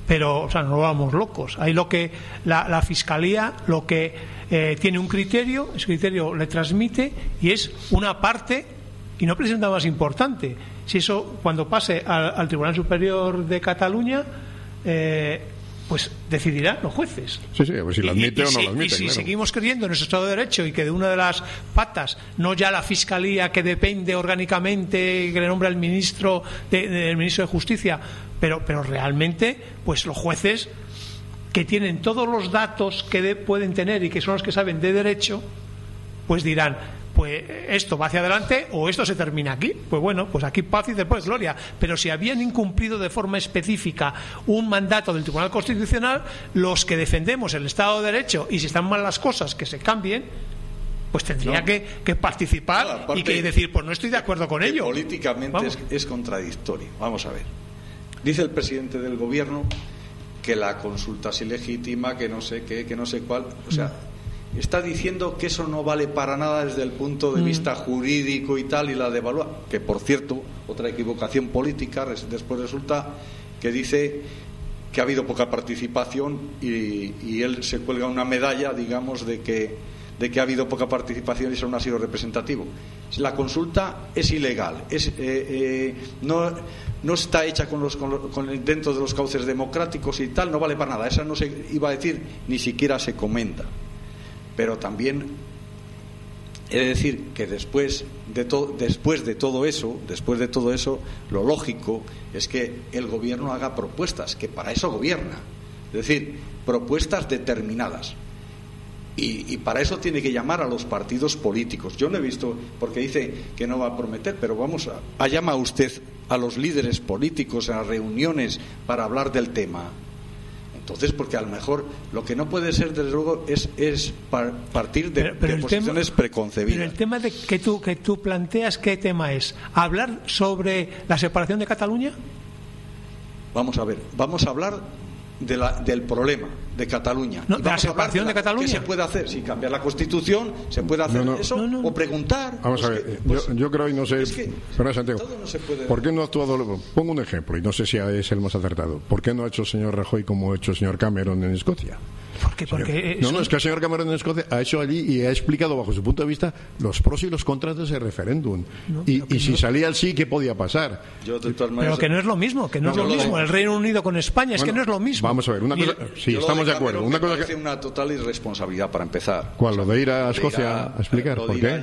pero, o sea, no vamos locos. Ahí lo que la Fiscalía lo que tiene un criterio, ese criterio le transmite y es una parte y no presenta más importante. Si eso cuando pase al Tribunal Superior de Cataluña, pues decidirán los jueces. Sí, a ver si lo admite o no lo admite. Y si claro. seguimos creyendo en nuestro Estado de Derecho y que de una de las patas, no ya la Fiscalía que depende orgánicamente, que le nombra el ministro del ministro de Justicia, pero realmente, pues los jueces que tienen todos los datos que pueden tener y que son los que saben de derecho, pues dirán, pues esto va hacia adelante o esto se termina aquí. Pues bueno, pues aquí paz y después gloria. Pero si habían incumplido de forma específica un mandato del Tribunal Constitucional, los que defendemos el Estado de Derecho, y si están mal las cosas, que se cambien, pues tendría que participar y que decir, pues no estoy de acuerdo con ello. Políticamente es contradictorio. Vamos a ver. Dice el presidente del Gobierno que la consulta es ilegítima, que no sé qué, que no sé cuál. O sea, está diciendo que eso no vale para nada desde el punto de vista jurídico y tal, y la devalúa. Que, por cierto, otra equivocación política, después resulta que dice que ha habido poca participación y él se cuelga una medalla, digamos, de que ha habido poca participación y eso no ha sido representativo. La consulta es ilegal, no está hecha dentro de los cauces democráticos y tal, no vale para nada. Esa no se iba a decir, ni siquiera se comenta. Pero también he de decir que después de todo eso, lo lógico es que el gobierno haga propuestas, que para eso gobierna. Es decir, propuestas determinadas. Y para eso tiene que llamar a los partidos políticos. Yo no he visto, porque dice que no va a prometer, pero llama usted a los líderes políticos a reuniones para hablar del tema. Entonces, porque a lo mejor lo que no puede ser, desde luego, es partir de posiciones preconcebidas. Pero el tema que tú planteas, ¿qué tema es? ¿Hablar sobre la separación de Cataluña? Vamos a ver, vamos a hablar del problema de Cataluña. No, de la separación de Cataluña. ¿Qué se puede hacer? Si cambiar la Constitución, ¿se puede hacer eso? O preguntar. Vamos a ver, yo creo, y no sé, pero Santiago, no se puede... ¿por qué no ha actuado? Pongo un ejemplo, y no sé si es el más acertado. ¿Por qué no ha hecho el señor Rajoy como ha hecho el señor Cameron en Escocia? Porque es que el señor Cameron en Escocia ha hecho allí y ha explicado bajo su punto de vista los pros y los contras de ese referéndum. Y si salía el sí, ¿qué podía pasar? Pero que no es lo mismo, el Reino Unido con España, es que no es lo mismo. Vamos a ver, una cosa, sí, estamos de acuerdo. Una cosa que una total irresponsabilidad para empezar. ¿Cuál? ¿Lo de ir a Escocia a explicar? ¿Por qué?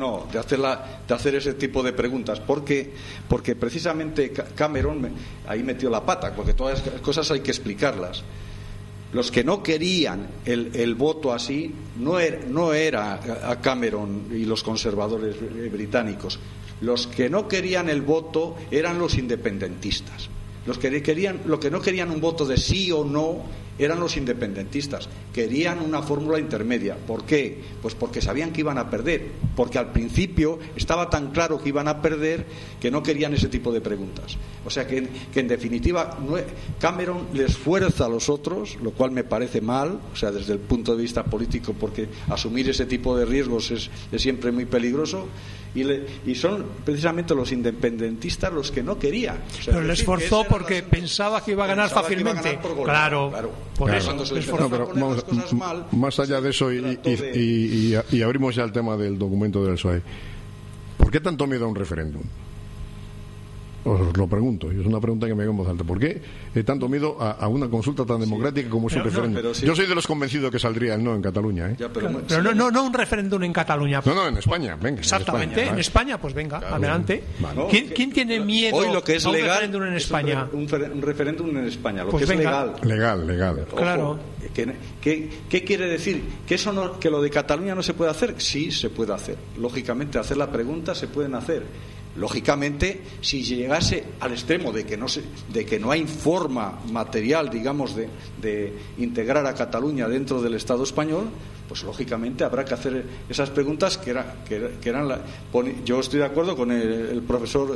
De hacer ese tipo de preguntas. Porque precisamente Cameron ahí metió la pata, porque todas las cosas hay que explicarlas. Los que no querían el voto así no era a Cameron y los conservadores británicos. Los que no querían el voto eran los independentistas. Lo que no querían un voto de sí o no eran los independentistas. Querían una fórmula intermedia. ¿Por qué? Pues porque sabían que iban a perder. Porque al principio estaba tan claro que iban a perder que no querían ese tipo de preguntas. O sea que en definitiva Cameron les fuerza a los otros, lo cual me parece mal, o sea, desde el punto de vista político, porque asumir ese tipo de riesgos es siempre muy peligroso. Y son precisamente los independentistas los que no querían. O sea, pero le esforzó porque pensaba que iba a ganar fácilmente. Claro, por eso. Cuando se le esforzó a poner las cosas mal, más allá de eso, y abrimos ya el tema del documento del PSOE. ¿Por qué tanto miedo a un referéndum? Os lo pregunto, y es una pregunta que me hago en voz alta. ¿Por qué tanto miedo a una consulta tan democrática como es un referéndum? Yo soy de los convencidos que saldría el no en Cataluña. Pero no un referéndum en Cataluña. No, en España, venga. Exactamente, en España, pues venga, adelante. Bueno, ¿Quién tiene miedo hoy lo que es a un legal, referéndum en España? Un referéndum en España, lo pues que venga. es legal. Legal. Ojo, claro. ¿Qué quiere decir? ¿Que lo de Cataluña no se puede hacer? Sí, se puede hacer. Lógicamente, hacer la pregunta se pueden hacer. Lógicamente, si llegase al extremo de que no hay forma material, digamos, de integrar a Cataluña dentro del Estado español, pues lógicamente habrá que hacer esas preguntas que eran yo estoy de acuerdo con el profesor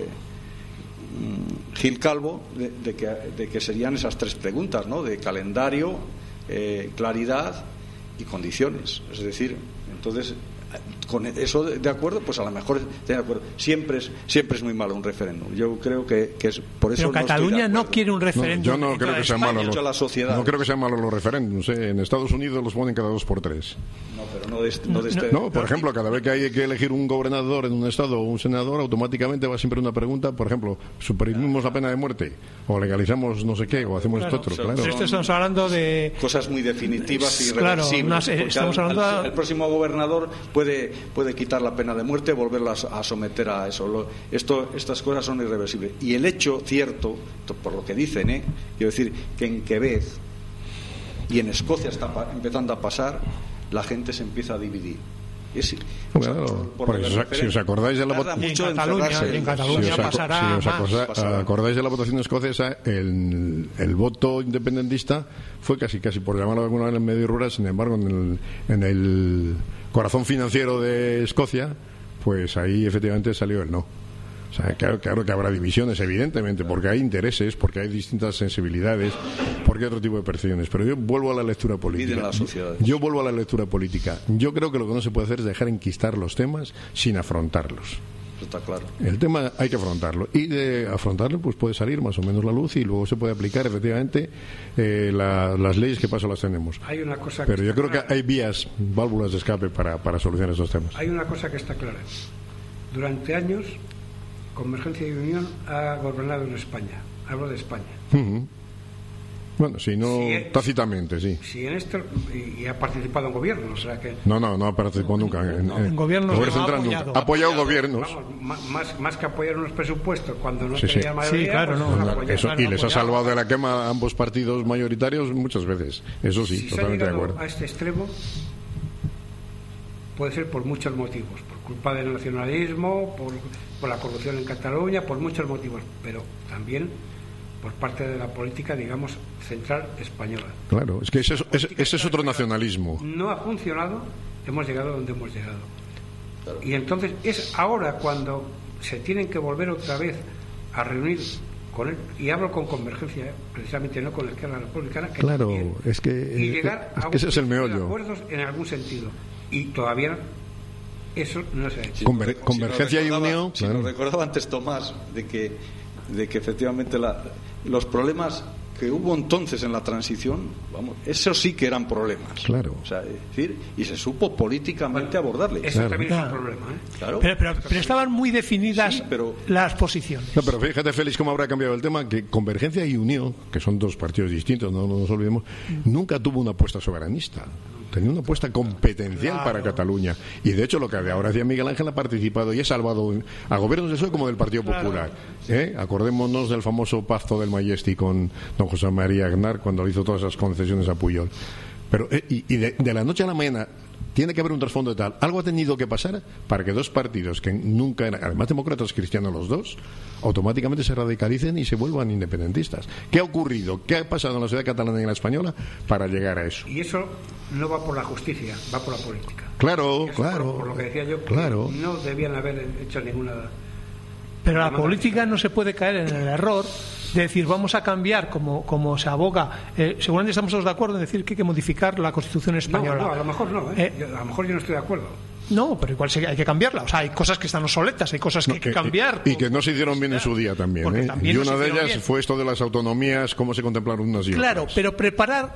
Gil Calvo de que serían esas tres preguntas, ¿no? De calendario, claridad y condiciones. Es decir, entonces con eso de acuerdo, pues a lo mejor de acuerdo. Siempre es muy malo un referéndum. Yo creo que es por eso. Pero Cataluña no quiere un referéndum. Yo no creo que sea malo. No creo que sean malos los referéndums. En Estados Unidos los ponen cada 2 por 3. No, pero no de este. No, por ejemplo, cada vez que hay que elegir un gobernador en un estado o un senador, automáticamente va siempre una pregunta. Por ejemplo, suprimimos la pena de muerte o legalizamos no sé qué o hacemos esto otro. Claro. Esto estamos hablando de cosas muy definitivas y irreversibles. Claro, estamos hablando el próximo gobernador puede quitar la pena de muerte, volverlas a someter a eso. Estas cosas son irreversibles. Y el hecho cierto, por lo que dicen, quiero decir que en Quebec y en Escocia está empezando a pasar, la gente se empieza a dividir. Si os acordáis de la votación, acordáis de la votación escocesa, el voto independentista fue casi por llamarlo de alguna manera en medio rural. Sin embargo, en el corazón financiero de Escocia, pues ahí efectivamente salió el no. O sea, claro que habrá divisiones, evidentemente, porque hay intereses, porque hay distintas sensibilidades, porque hay otro tipo de percepciones. Pero yo vuelvo a la lectura política. Yo vuelvo a la lectura política. Yo creo que lo que no se puede hacer es dejar enquistar los temas sin afrontarlos. Está claro. El tema hay que afrontarlo. Y de afrontarlo, pues puede salir más o menos la luz y luego se puede aplicar, efectivamente, las leyes que paso las tenemos. Hay una cosa pero yo creo que hay vías, válvulas de escape para solucionar esos temas. Hay una cosa que está clara. Durante años, Convergencia y Unión ha gobernado en España. Hablo de España. Bueno, si no, tácitamente, sí. Sí, en esto, y ha participado en gobiernos, o sea que... No ha participado nunca. En gobiernos ha apoyado gobiernos. Vamos, más que apoyar unos presupuestos cuando no tenía mayoría... Sí, claro, y les ha salvado de la quema a ambos partidos mayoritarios muchas veces. Eso sí, totalmente de acuerdo. A este extremo puede ser por muchos motivos, por culpa del nacionalismo, por la corrupción en Cataluña, por muchos motivos, pero también por parte de la política, digamos, central española. Claro, es que ese es otro nacionalismo. No ha funcionado, hemos llegado donde hemos llegado. Claro. Y entonces es ahora cuando se tienen que volver otra vez a reunir con él, y hablo con Convergencia, precisamente no con la izquierda republicana, que claro, también, es que y llegar a ese es el meollo. Acuerdos en algún sentido. Y todavía eso no se ha hecho. Convergencia y Unión. Si nos recordaba antes Tomás de que efectivamente los problemas que hubo entonces en la transición, vamos, esos sí que eran problemas. Claro. O sea, es decir, y se supo políticamente abordarle. Eso también es un problema, Claro. Pero estaban muy definidas las posiciones. No, pero fíjate, Félix, cómo habrá cambiado el tema, que Convergencia y Unión, que son dos partidos distintos, no nos olvidemos, nunca tuvo una apuesta soberanista. Tenía una apuesta competencial para Cataluña. Y de hecho lo que ahora decía Miguel Ángel ha participado y ha salvado a gobiernos del PSOE como del Partido Popular. Acordémonos del famoso pacto del Majestic con don José María Aznar cuando le hizo todas esas concesiones a Pujol. Pero de la noche a la mañana tiene que haber un trasfondo de tal. Algo ha tenido que pasar para que dos partidos que nunca eran, además demócratas cristianos los dos, automáticamente se radicalicen y se vuelvan independentistas. ¿Qué ha ocurrido? ¿Qué ha pasado en la sociedad catalana y en la española para llegar a eso? Y eso no va por la justicia, va por la política. Claro. Por lo que decía yo, no debían haber hecho ninguna... Pero la política no se puede caer en el error de decir vamos a cambiar como se aboga. Seguramente estamos todos de acuerdo en decir que hay que modificar la Constitución española. No, a lo mejor no. A lo mejor yo no estoy de acuerdo. No, pero igual hay que cambiarla. O sea, hay cosas que están obsoletas, hay cosas que hay que cambiar. Y que no se hicieron bien en su día también. Y una de ellas fue esto de las autonomías, cómo se contemplaron unas y otras. Claro, pero preparar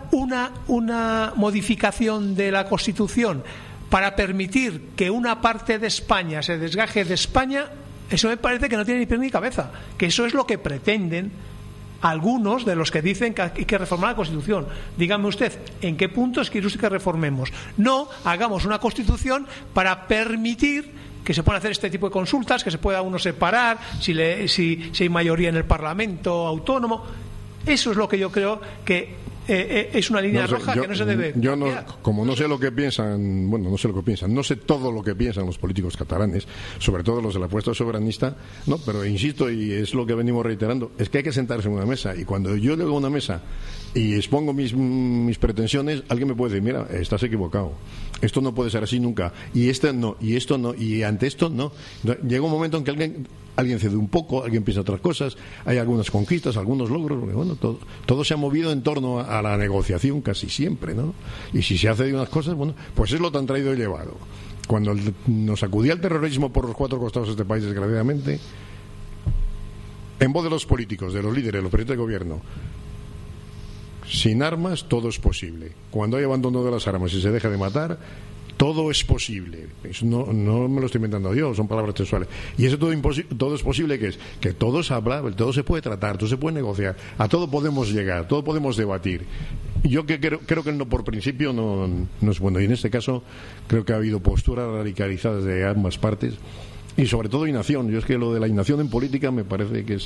una modificación de la Constitución para permitir que una parte de España se desgaje de España, eso me parece que no tiene ni pie ni cabeza. Que eso es lo que pretenden algunos de los que dicen que hay que reformar la Constitución. Dígame usted, ¿en qué puntos quiere usted que reformemos? No hagamos una Constitución para permitir que se puedan hacer este tipo de consultas, que se pueda uno separar, si hay mayoría en el Parlamento autónomo. Eso es lo que yo creo que es una línea roja que no se debe cambiar. Como no sé lo que piensan, no sé todo lo que piensan los políticos catalanes, sobre todo los de la apuesta soberanista, pero insisto, y es lo que venimos reiterando, es que hay que sentarse en una mesa, y cuando yo llego a una mesa y expongo mis pretensiones, alguien me puede decir, mira, estás equivocado, esto no puede ser así nunca, y esto no, y ante esto no. Llega un momento en que alguien cede un poco, alguien piensa otras cosas, hay algunas conquistas, algunos logros, porque bueno, todo se ha movido en torno a la negociación casi siempre, ¿no? Y si se hace de unas cosas, bueno, pues es lo tan traído y llevado. Cuando nos acudía el terrorismo por los cuatro costados de este país, desgraciadamente, en voz de los políticos, de los líderes, los presidentes de gobierno, sin armas todo es posible. Cuando hay abandono de las armas y se deja de matar, todo es posible. Eso no me lo estoy inventando yo, son palabras textuales. Y eso todo es posible, ¿qué es? Que todo es hablable, todo se puede tratar, todo se puede negociar, a todo podemos llegar, todo podemos debatir. Yo creo que el no por principio no es bueno, y en este caso creo que ha habido posturas radicalizadas de ambas partes. Y sobre todo inacción. Yo es que lo de la inacción en política me parece que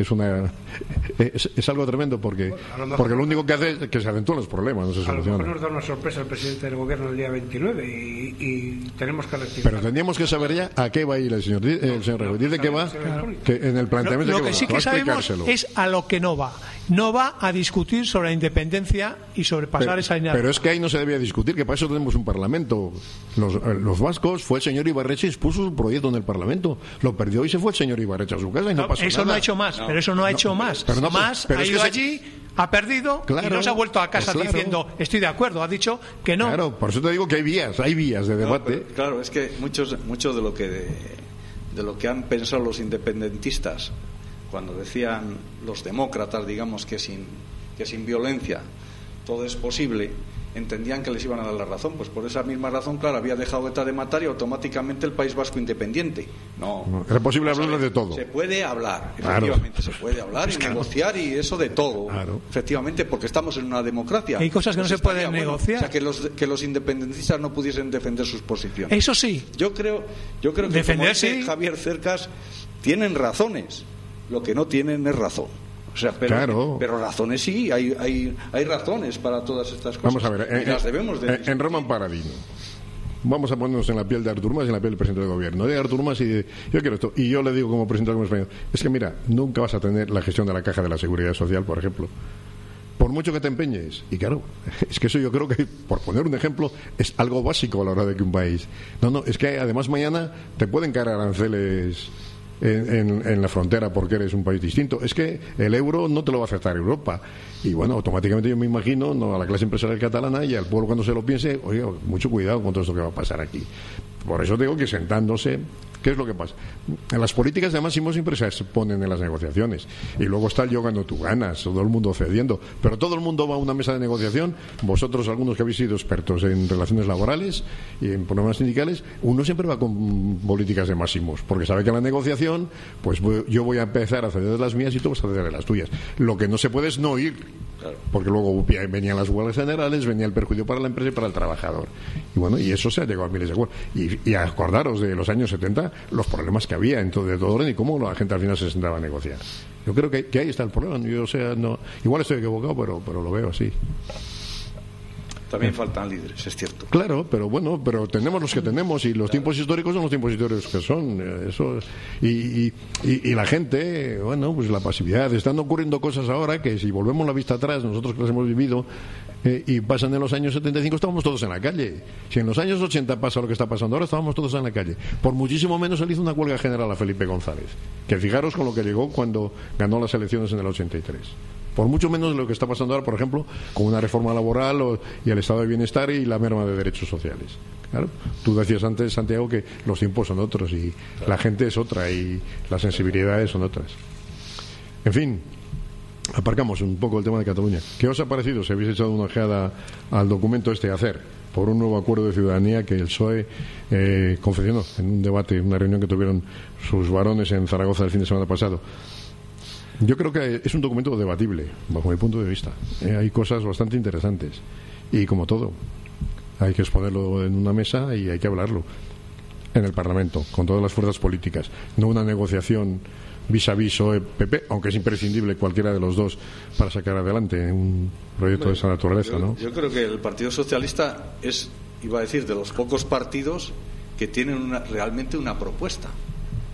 es algo tremendo, porque lo único que hace es que se acentúan los problemas, no se solucionan. A lo mejor nos da una sorpresa el presidente del gobierno el día 29 y tenemos que rectificar. Pero tendríamos que saber ya a qué va a ir el señor Rego. Dice que va, que en el planteamiento lo que sí que sabemos es a lo que no va. No va a discutir sobre la independencia y sobre pasar esa línea. Pero es que ahí no se debía discutir, que para eso tenemos un parlamento. Los vascos, fue el señor Ibarretxe y expuso su proyecto en el parlamento. Lo perdió y se fue el señor Ibarretxe a su casa y no pasó eso nada. No ha hecho más, pero eso no ha hecho más. Ha ido allí, ha perdido, claro, y no se ha vuelto a casa diciendo estoy de acuerdo, ha dicho que no. Claro, por eso te digo que hay vías de debate. Pero, claro, es que muchos de lo que han pensado los independentistas cuando decían los demócratas, digamos, que sin violencia todo es posible, entendían que les iban a dar la razón. Pues por esa misma razón, claro, había dejado ETA de matar y automáticamente el País Vasco independiente. No, es posible hablar de todo. Se puede hablar, efectivamente, se puede hablar y negociar y eso de todo, efectivamente, porque estamos en una democracia. Hay cosas que no se pueden negociar. O sea, que los independentistas no pudiesen defender sus posiciones. Eso sí. Yo creo que como dice Javier Cercas, tienen razones. Lo que no tienen es razón. O sea, pero razones sí, hay razones para todas estas cosas. Vamos a ver, las debemos de en Roman Paradino. Vamos a ponernos en la piel de Artur Mas y en la piel del presidente del gobierno. De Artur Mas y yo quiero esto. Y yo le digo como presidente del gobierno español, es que mira, nunca vas a tener la gestión de la caja de la seguridad social, por ejemplo. Por mucho que te empeñes. Y claro, es que eso yo creo que, por poner un ejemplo, es algo básico a la hora de que un país... No, es que además mañana te pueden caer aranceles en la frontera porque eres un país distinto. Es que el euro no te lo va a aceptar Europa. Y bueno, automáticamente yo me imagino a la clase empresarial catalana y al pueblo cuando se lo piense, oye, mucho cuidado con todo esto que va a pasar aquí. Por eso digo que sentándose, ¿qué es lo que pasa? En las políticas de máximo siempre se ponen en las negociaciones y luego está el yo gano, tú ganas, todo el mundo cediendo, pero todo el mundo va a una mesa de negociación. Vosotros, algunos que habéis sido expertos en relaciones laborales y en problemas sindicales, uno siempre va con políticas de máximos, porque sabe que en la negociación, pues yo voy a empezar a ceder de las mías y tú vas a ceder de las tuyas. Lo que no se puede es no ir, porque luego venían las huelgas generales, venía el perjuicio para la empresa y para el trabajador. Y bueno, y eso se ha llegado a miles de acuerdos. Y acordaros de los años 70, los problemas que había de todo orden y cómo la gente al final se sentaba a negociar. Yo creo que ahí está el problema. Igual estoy equivocado, pero lo veo así. También faltan líderes, es cierto. Claro, pero tenemos los que tenemos y los tiempos históricos son los tiempos históricos que son. Eso y la gente, bueno, pues la pasividad. Están ocurriendo cosas ahora que si volvemos la vista atrás, nosotros que las hemos vivido y pasan en los años 75, estábamos todos en la calle. Si en los años 80 pasa lo que está pasando ahora, estábamos todos en la calle. Por muchísimo menos él hizo una huelga general a Felipe González, que fijaros con lo que llegó cuando ganó las elecciones en el 83. Por mucho menos de lo que está pasando ahora, por ejemplo, con una reforma laboral y el estado de bienestar y la merma de derechos sociales. Claro, tú decías antes, Santiago, que los tiempos son otros y la gente es otra y las sensibilidades son otras. En fin, aparcamos un poco el tema de Cataluña. ¿Qué os ha parecido si habéis echado una ojeada al documento hacer por un nuevo acuerdo de ciudadanía que el PSOE confeccionó en un debate, una reunión que tuvieron sus varones en Zaragoza el fin de semana pasado? Yo creo que es un documento debatible, bajo mi punto de vista. Hay cosas bastante interesantes. Y como todo, hay que exponerlo en una mesa y hay que hablarlo en el Parlamento, con todas las fuerzas políticas. No una negociación vis a vis o PP, aunque es imprescindible cualquiera de los dos para sacar adelante un proyecto de esa naturaleza, ¿no? Yo creo que el Partido Socialista es, iba a decir, de los pocos partidos que tienen realmente una propuesta.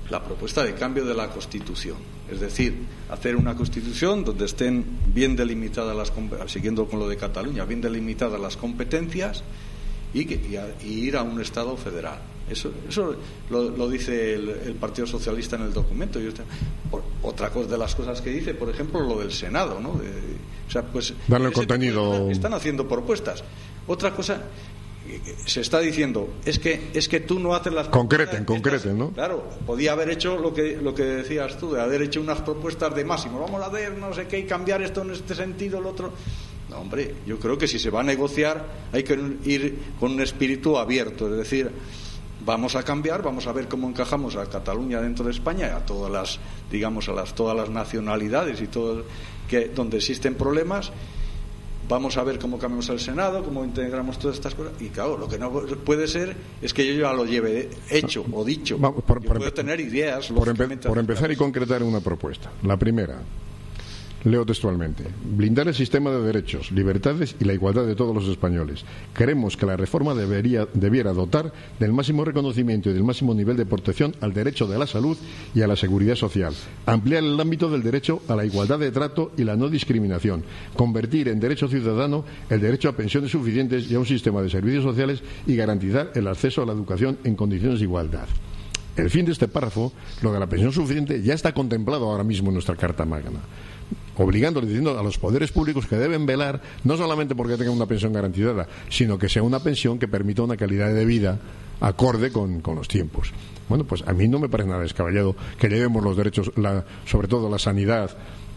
la propuesta de cambio de la Constitución, es decir, hacer una Constitución donde estén bien delimitadas siguiendo con lo de Cataluña, bien delimitadas las competencias y ir a un Estado federal. Eso lo dice el Partido Socialista en el documento. Otra cosa de las cosas que dice, por ejemplo, lo del Senado, ¿no? Darle el contenido. Están haciendo propuestas. Otra cosa se está diciendo es que tú no haces las concreten, ¿no? Claro, podía haber hecho lo que decías tú, de haber hecho unas propuestas de máximo. Vamos a ver, no sé qué, y cambiar esto en este sentido, el otro. No, hombre, yo creo que si se va a negociar hay que ir con un espíritu abierto, es decir, vamos a cambiar, vamos a ver cómo encajamos a Cataluña dentro de España, a todas las, digamos, todas las nacionalidades y todo donde existen problemas. Vamos a ver cómo cambiamos el Senado, cómo integramos todas estas cosas. Y claro, lo que no puede ser es que yo ya lo lleve hecho o dicho. Yo puedo tener ideas. Por empezar y concretar una propuesta. La primera, leo textualmente: blindar el sistema de derechos, libertades y la igualdad de todos los españoles. Creemos que la reforma debiera dotar del máximo reconocimiento y del máximo nivel de protección al derecho de la salud y a la seguridad social, ampliar el ámbito del derecho a la igualdad de trato y la no discriminación, convertir en derecho ciudadano el derecho a pensiones suficientes y a un sistema de servicios sociales y garantizar el acceso a la educación en condiciones de igualdad. El fin de este párrafo, lo de la pensión suficiente, ya está contemplado ahora mismo en nuestra Carta Magna, obligándole, diciendo a los poderes públicos que deben velar no solamente porque tengan una pensión garantizada, sino que sea una pensión que permita una calidad de vida acorde con los tiempos. Bueno, pues a mí no me parece nada descabellado que llevemos los derechos, sobre todo la sanidad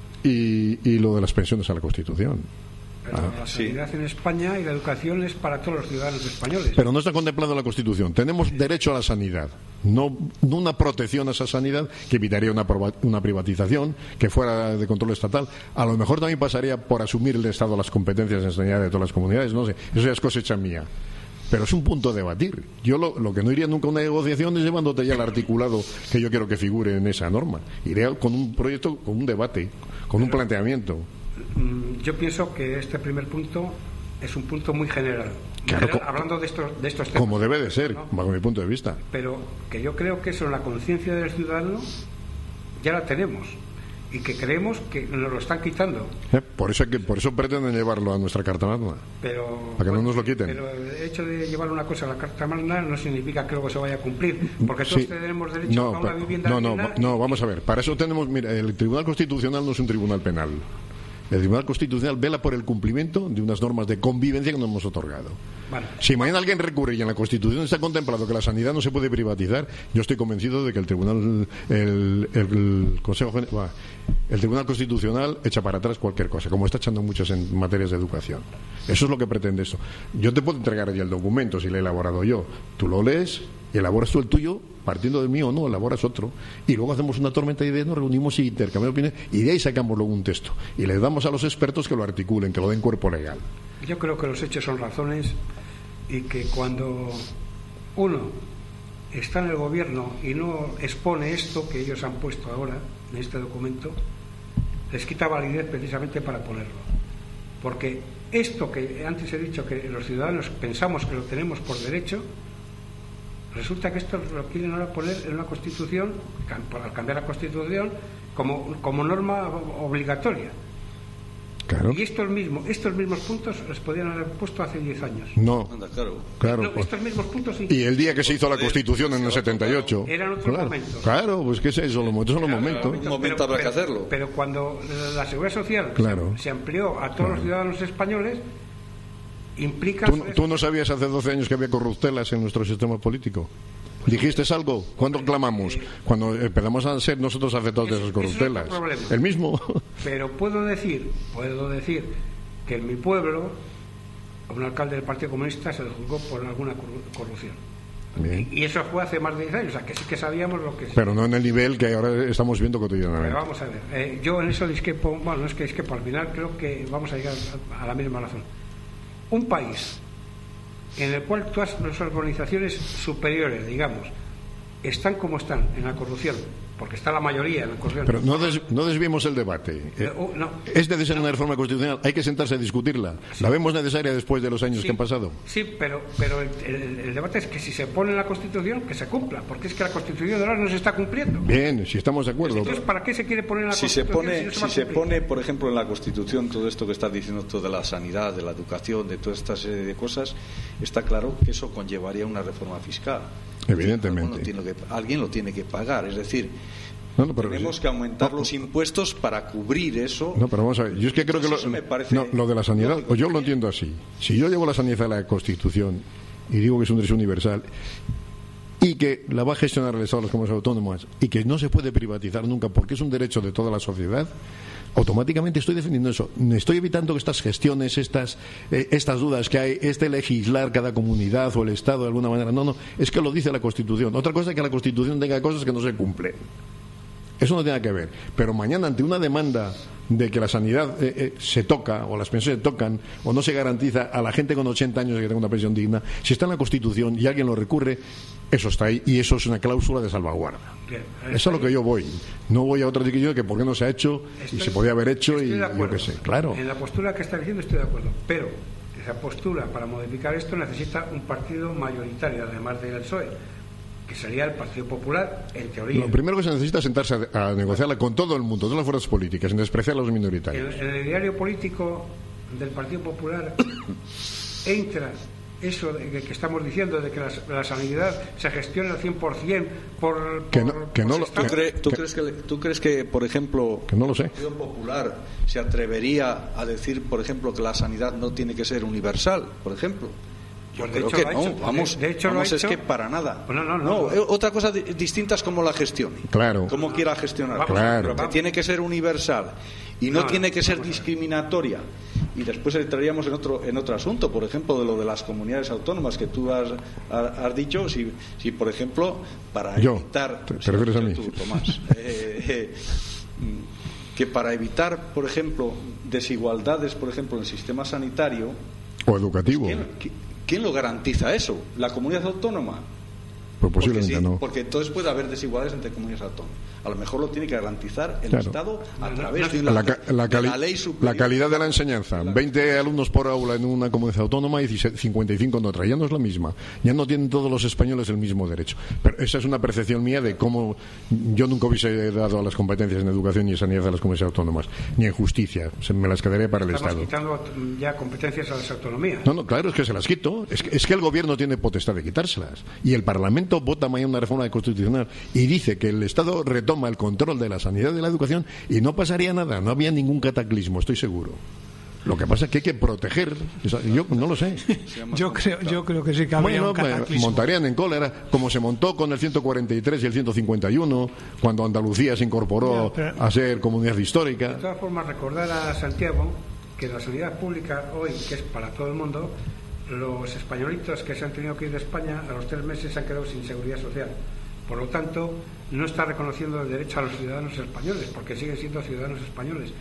y lo de las pensiones a la Constitución. Pero la sanidad en España y la educación es para todos los ciudadanos españoles. Pero no está contemplado en la Constitución. Tenemos derecho a la sanidad, no una protección a esa sanidad que evitaría una privatización que fuera de control estatal. A lo mejor también pasaría por asumir el Estado las competencias en sanidad de todas las comunidades. No sé, eso ya es cosecha mía. Pero es un punto a debatir. Yo lo que no iría nunca a una negociación es llevándote ya el articulado que yo quiero que figure en esa norma. Iría con un proyecto, con un debate, con un planteamiento. Yo pienso que este primer punto es un punto muy general, claro, hablando de estos temas. Como debe de ser, ¿no? Bajo mi punto de vista. Pero que yo creo que eso en la conciencia del ciudadano ya la tenemos y que creemos que nos lo están quitando. Por eso pretenden llevarlo a nuestra Carta Magna. Para que no nos lo quiten. Pero el hecho de llevar una cosa a la Carta Magna no significa que luego se vaya a cumplir, porque todos tenemos derecho a una vivienda digna. No, vamos a ver. Para eso tenemos, mira, el Tribunal Constitucional no es un tribunal penal. El Tribunal Constitucional vela por el cumplimiento de unas normas de convivencia que nos hemos otorgado. Vale. Si mañana alguien recurre y en la Constitución está contemplado que la sanidad no se puede privatizar, yo estoy convencido de que el Tribunal Constitucional echa para atrás cualquier cosa, como está echando muchas en materias de educación. Eso es lo que pretende esto. Yo te puedo entregar ya el documento si lo he elaborado yo. Tú lo lees y elaboras tú el tuyo, partiendo del mío, no, elaboras otro, y luego hacemos una tormenta de ideas, nos reunimos y intercambiamos opiniones, y de ahí sacamos luego un texto, y les damos a los expertos que lo articulen, que lo den cuerpo legal. Yo creo que los hechos son razones, y que cuando uno está en el gobierno y no expone esto que ellos han puesto ahora en este documento, les quita validez precisamente para ponerlo. Porque esto que antes he dicho que los ciudadanos pensamos que lo tenemos por derecho, resulta que esto lo quieren ahora poner en una Constitución, al cambiar la Constitución, como norma obligatoria. Claro. Y estos mismos puntos los podían haber puesto hace 10 años. No, claro. No, estos mismos puntos sí. Y el día que se hizo la Constitución en el 78. Eran otros momentos. Claro, pues que es eso, los momentos. Un momento habrá que hacerlo. Pero cuando la Seguridad Social se amplió a todos los ciudadanos españoles, implica... ¿Tú no sabías hace 12 años que había corruptelas en nuestro sistema político? ¿Dijiste algo? ¿Cuándo clamamos? Cuando empezamos a ser nosotros afectados de esas corruptelas. El mismo. Pero puedo decir que en mi pueblo a un alcalde del Partido Comunista se le juzgó por alguna corrupción. Bien. Y eso fue hace más de 10 años, o sea que sí que sabíamos lo que... Pero no en el nivel que ahora estamos viendo cotidianamente. Pero vamos a ver, yo en eso discrepo, bueno, no es que discrepo, al final creo que vamos a llegar a la misma razón. Un país en el cual todas las organizaciones superiores, digamos, están como están en la corrupción, porque está la mayoría en la Constitución. Pero no desviemos el debate. No. Es necesaria una reforma constitucional, hay que sentarse a discutirla. Sí. ¿La vemos necesaria después de los años que han pasado? Sí, pero el debate es que si se pone en la Constitución, que se cumpla, porque es que la Constitución de ahora no se está cumpliendo. Bien, si estamos de acuerdo. Entonces, ¿para qué se quiere poner en la Si Constitución? se pone, por ejemplo, en la Constitución todo esto que estás diciendo, todo de la sanidad, de la educación, de toda esta serie de cosas, está claro que eso conllevaría una reforma fiscal. Evidentemente. Alguien lo tiene que pagar, es decir, pero tenemos que aumentar los impuestos para cubrir eso. No, pero vamos a ver, yo es que creo que lo de la sanidad, o yo lo entiendo así. Si yo llevo la sanidad a la Constitución y digo que es un derecho universal y que la va a gestionar el Estado de las comunidades autónomas y que no se puede privatizar nunca porque es un derecho de toda la sociedad, automáticamente estoy defendiendo eso. Estoy evitando que estas gestiones, estas dudas que hay, legislar cada comunidad o el Estado de alguna manera. No, es que lo dice la Constitución. Otra cosa es que la Constitución tenga cosas que no se cumplen. Eso no tiene que ver. Pero mañana, ante una demanda de que la sanidad se toca, o las pensiones se tocan, o no se garantiza a la gente con 80 años de que tenga una pensión digna, si está en la Constitución y alguien lo recurre, eso está ahí, y eso es una cláusula de salvaguarda. Bien, eso es a lo que yo voy. No voy a otra discusión que por qué no se ha hecho, y se podía haber hecho, y yo qué sé. Claro. En la postura que está diciendo estoy de acuerdo, pero esa postura para modificar esto necesita un partido mayoritario, además del PSOE, que sería el Partido Popular, en teoría. Lo primero que se necesita es sentarse a negociarla con todo el mundo, todas las fuerzas políticas, sin despreciar a los minoritarios. En el diario político del Partido Popular entra eso de que estamos diciendo, de que la sanidad se gestiona al 100% ¿Tú crees que, por ejemplo, que no lo sé, el Partido Popular se atrevería a decir, por ejemplo, que la sanidad no tiene que ser universal, por ejemplo? Yo creo que no, vamos, es que para nada. No, otra cosa distinta es cómo la gestione. Claro. Cómo quiera gestionar. Claro. Pero que tiene que ser universal y no tiene que ser discriminatoria. Y después entraríamos en otro asunto, por ejemplo, de lo de las comunidades autónomas que tú has dicho, si por ejemplo, para evitar... ¿Te refieres a mí? Tú, Tomás, que para evitar, por ejemplo, desigualdades, por ejemplo, en el sistema sanitario... O educativo. ¿Quién lo garantiza eso? ¿La comunidad autónoma? Pues posiblemente no. Porque entonces puede haber desigualdades entre comunidades autónomas. A lo mejor lo tiene que garantizar el Estado a través de la ley superior. La calidad de la enseñanza. 20 alumnos por aula en una comunidad autónoma y 55 en otra. Ya no es la misma. Ya no tienen todos los españoles el mismo derecho. Pero esa es una percepción mía de cómo yo nunca hubiese dado las competencias en educación y en sanidad a las comunidades autónomas. Ni en justicia. Me las quedaré para el Estado. Estamos quitando ya competencias a las autonomías. No, claro, es que se las quito. Es que el gobierno tiene potestad de quitárselas. Y el Parlamento vota mañana una reforma constitucional y dice que el Estado retoma el control de la sanidad y de la educación y no pasaría nada, no había ningún cataclismo, estoy seguro. Lo que pasa es que hay que proteger. Yo no lo sé. Yo creo que sí que habría un cataclismo. Montarían en cólera, como se montó con el 143 y el 151, cuando Andalucía se incorporó a ser comunidad histórica. De todas formas, recordar a Santiago que la sanidad pública hoy, que es para todo el mundo, los españolitos que se han tenido que ir de España a los 3 meses se han quedado sin seguridad social. Por lo tanto, no está reconociendo el derecho a los ciudadanos españoles, porque siguen siendo ciudadanos españoles.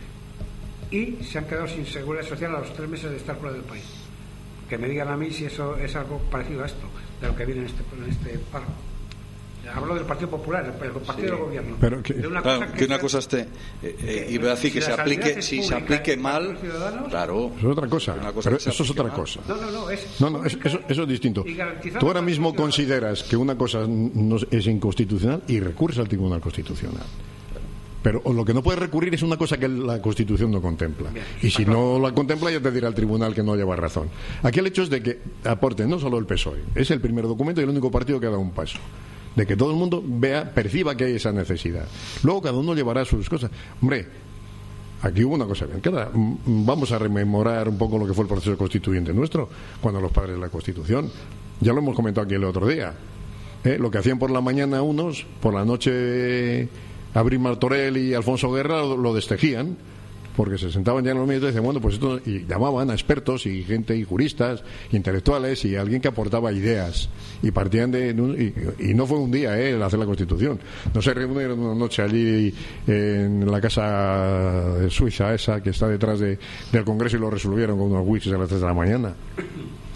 Y se han quedado sin seguridad social a los 3 meses de estar fuera del país. Que me digan a mí si eso es algo parecido a esto, de lo que viene en este párrafo. Hablo del Partido Popular, el partido del gobierno. Pero una cosa esté y voy a decir que se aplique, si se aplique mal, claro. Eso es otra cosa. Pero eso es otra cosa. Eso es distinto. Tú ahora mismo consideras que una cosa no es inconstitucional y recurres al Tribunal Constitucional. Pero lo que no puedes recurrir es una cosa que la Constitución no contempla. Y si no la contempla, ya te dirá el tribunal que no lleva razón. Aquí el hecho es de que aporte no solo el PSOE, es el primer documento y el único partido que ha dado un paso. De que todo el mundo perciba que hay esa necesidad. Luego cada uno llevará sus cosas. Hombre, aquí hubo una cosa bien clara. Vamos a rememorar un poco lo que fue el proceso constituyente nuestro, cuando los padres de la Constitución, ya lo hemos comentado aquí el otro día, lo que hacían por la mañana unos, por la noche Abril Martorell y Alfonso Guerra lo destejían, porque se sentaban ya en los medios y decían, bueno, pues esto, y llamaban a expertos y gente, y juristas, intelectuales, y alguien que aportaba ideas, y partían y no fue un día el hacer la Constitución, no se reunieron una noche allí en la casa de Suiza esa que está detrás del Congreso y lo resolvieron con unos wikis a las 3 de la mañana.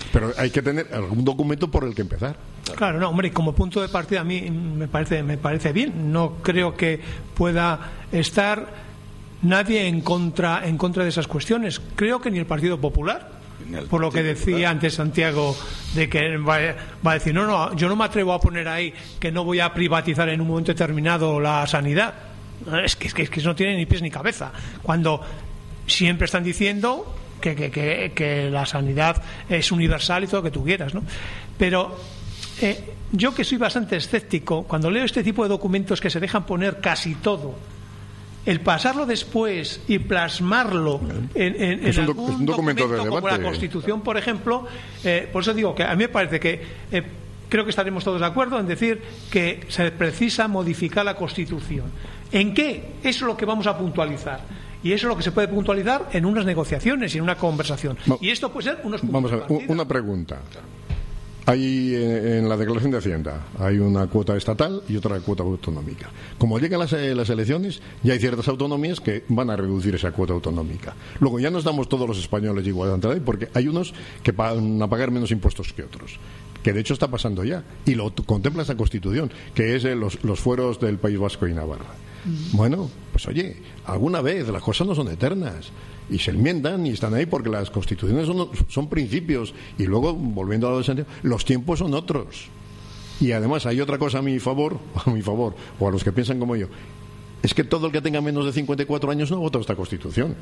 Pero hay que tener algún documento por el que empezar. Claro, no, hombre, como punto de partida a mí me parece bien. No creo que pueda estar nadie en contra de esas cuestiones. Creo que ni el Partido Popular, por lo que decía antes Santiago, de que va a decir, no, yo no me atrevo a poner ahí que no voy a privatizar en un momento determinado la sanidad. Es que eso no tiene ni pies ni cabeza. Cuando siempre están diciendo que la sanidad es universal y todo lo que tú quieras, ¿no? Pero yo, que soy bastante escéptico, cuando leo este tipo de documentos que se dejan poner casi todo, el pasarlo después y plasmarlo en algún documento de debate, como la Constitución, por ejemplo, por eso digo que a mí me parece que creo que estaremos todos de acuerdo en decir que se precisa modificar la Constitución. ¿En qué? Eso es lo que vamos a puntualizar. Y eso es lo que se puede puntualizar en unas negociaciones y en una conversación. Y esto puede ser unos puntos. Vamos a ver, una pregunta. Hay en la declaración de Hacienda hay una cuota estatal y otra cuota autonómica. Como llegan las elecciones, ya hay ciertas autonomías que van a reducir esa cuota autonómica. Luego ya no estamos todos los españoles igual ante la ley, porque hay unos que van a pagar menos impuestos que otros, que de hecho está pasando ya, y lo contempla esta Constitución, que es los fueros del País Vasco y Navarra. Bueno, pues oye, alguna vez las cosas no son eternas y se enmiendan y están ahí porque las constituciones son principios, y luego, volviendo a lo de Santiago, los tiempos son otros. Y además hay otra cosa a mi favor, o a los que piensan como yo, es que todo el que tenga menos de 54 años no vota esta Constitución.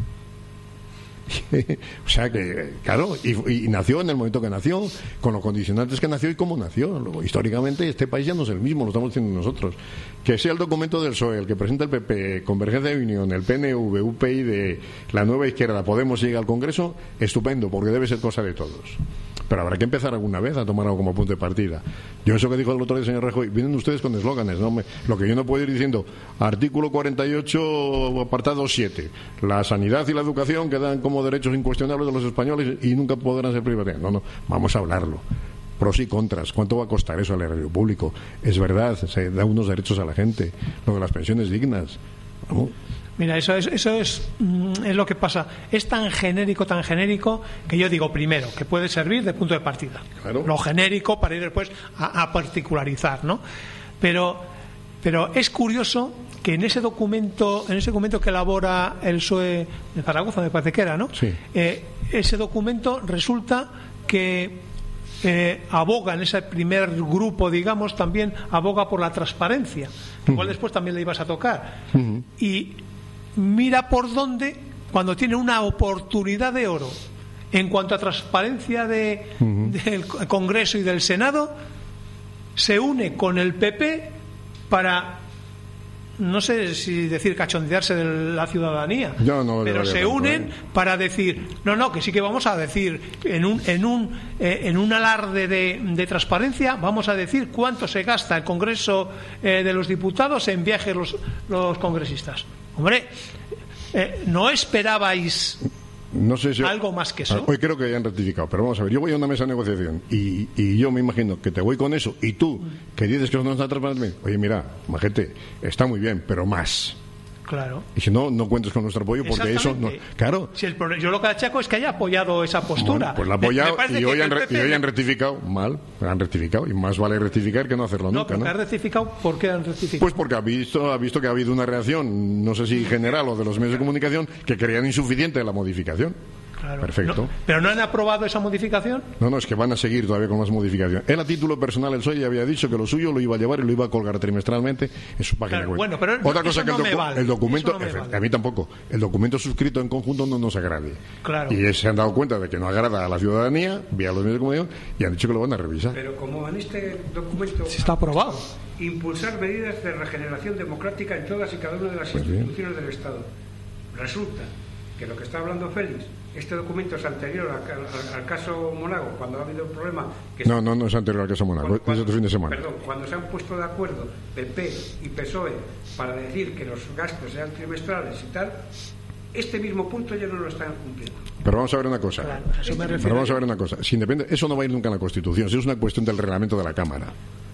O sea que, claro, y nació en el momento que nació, con los condicionantes que nació y cómo nació. Luego, históricamente, este país ya no es el mismo, lo estamos diciendo nosotros. Que sea el documento del PSOE, el que presenta el PP, Convergencia de Unión, el PNV, UPyD, la Nueva Izquierda, Podemos, llega al Congreso, estupendo, porque debe ser cosa de todos. Pero habrá que empezar alguna vez a tomar algo como punto de partida. Yo eso que dijo el otro día el señor Rajoy, vienen ustedes con eslóganes, ¿no? Lo que yo no puedo ir diciendo, artículo 48, apartado 7, la sanidad y la educación quedan como derechos incuestionables de los españoles y nunca podrán ser privatizados. No, vamos a hablarlo. Pros y contras, ¿cuánto va a costar eso al erario público? Es verdad, se da unos derechos a la gente, lo de las pensiones dignas. Vamos. Mira, eso es lo que pasa. Es tan genérico que yo digo, primero, que puede servir de punto de partida. Claro. Lo genérico para ir después a particularizar, ¿no? Pero es curioso que en ese documento que elabora el PSOE de Zaragoza, me parece que era, ¿no? Sí. Ese documento resulta que aboga en ese primer grupo, digamos, también aboga por la transparencia, que igual después también le ibas a tocar. Y mira por dónde, cuando tiene una oportunidad de oro en cuanto a transparencia del Congreso y del Senado, se une con el PP para, no sé si decir cachondearse de la ciudadanía, pero se unen para decir, no, que sí que vamos a decir en un alarde de transparencia, vamos a decir cuánto se gasta el Congreso de los Diputados en viajes los congresistas. Hombre, ¿no esperabais no sé si algo más que eso? Hoy creo que ya han rectificado, pero vamos a ver, yo voy a una mesa de negociación y yo me imagino que te voy con eso y tú, que dices que eso no está transparente, oye, mira, majete, está muy bien, pero más. Claro. Y si no cuentes con nuestro apoyo, porque eso no. Claro. Si yo lo que achaco es que haya apoyado esa postura. Bueno, pues la ha apoyado y hoy han rectificado mal. Han rectificado y más vale rectificar que no hacerlo nunca. ¿No? ¿Han rectificado? ¿Por qué han rectificado? Pues porque ha visto que ha habido una reacción, no sé si general o de los medios de comunicación, que creían insuficiente la modificación. Claro. Perfecto. No, ¿pero no han aprobado esa modificación? No, es que van a seguir todavía con más modificación. Él, a título personal, el PSOE ya había dicho que lo suyo lo iba a llevar y lo iba a colgar trimestralmente en su página web. Bueno, pero otra cosa que el documento, vale. A mí tampoco, el documento suscrito en conjunto no nos agrade. Claro. Y se han dado cuenta de que no agrada a la ciudadanía, vía los medios de comunicación, y han dicho que lo van a revisar. Pero como en este documento se está aprobado, impulsar medidas de regeneración democrática en todas y cada una de las instituciones del Estado. Resulta que lo que está hablando Félix, este documento es anterior al caso Monago, cuando ha habido un problema que no es anterior al caso Monago, es otro fin de semana. Perdón, cuando se han puesto de acuerdo PP y PSOE para decir que los gastos sean trimestrales y tal, este mismo punto ya no lo están cumpliendo. Pero vamos a ver una cosa. Claro, Si depende, eso no va a ir nunca en la Constitución, eso es una cuestión del reglamento de la Cámara.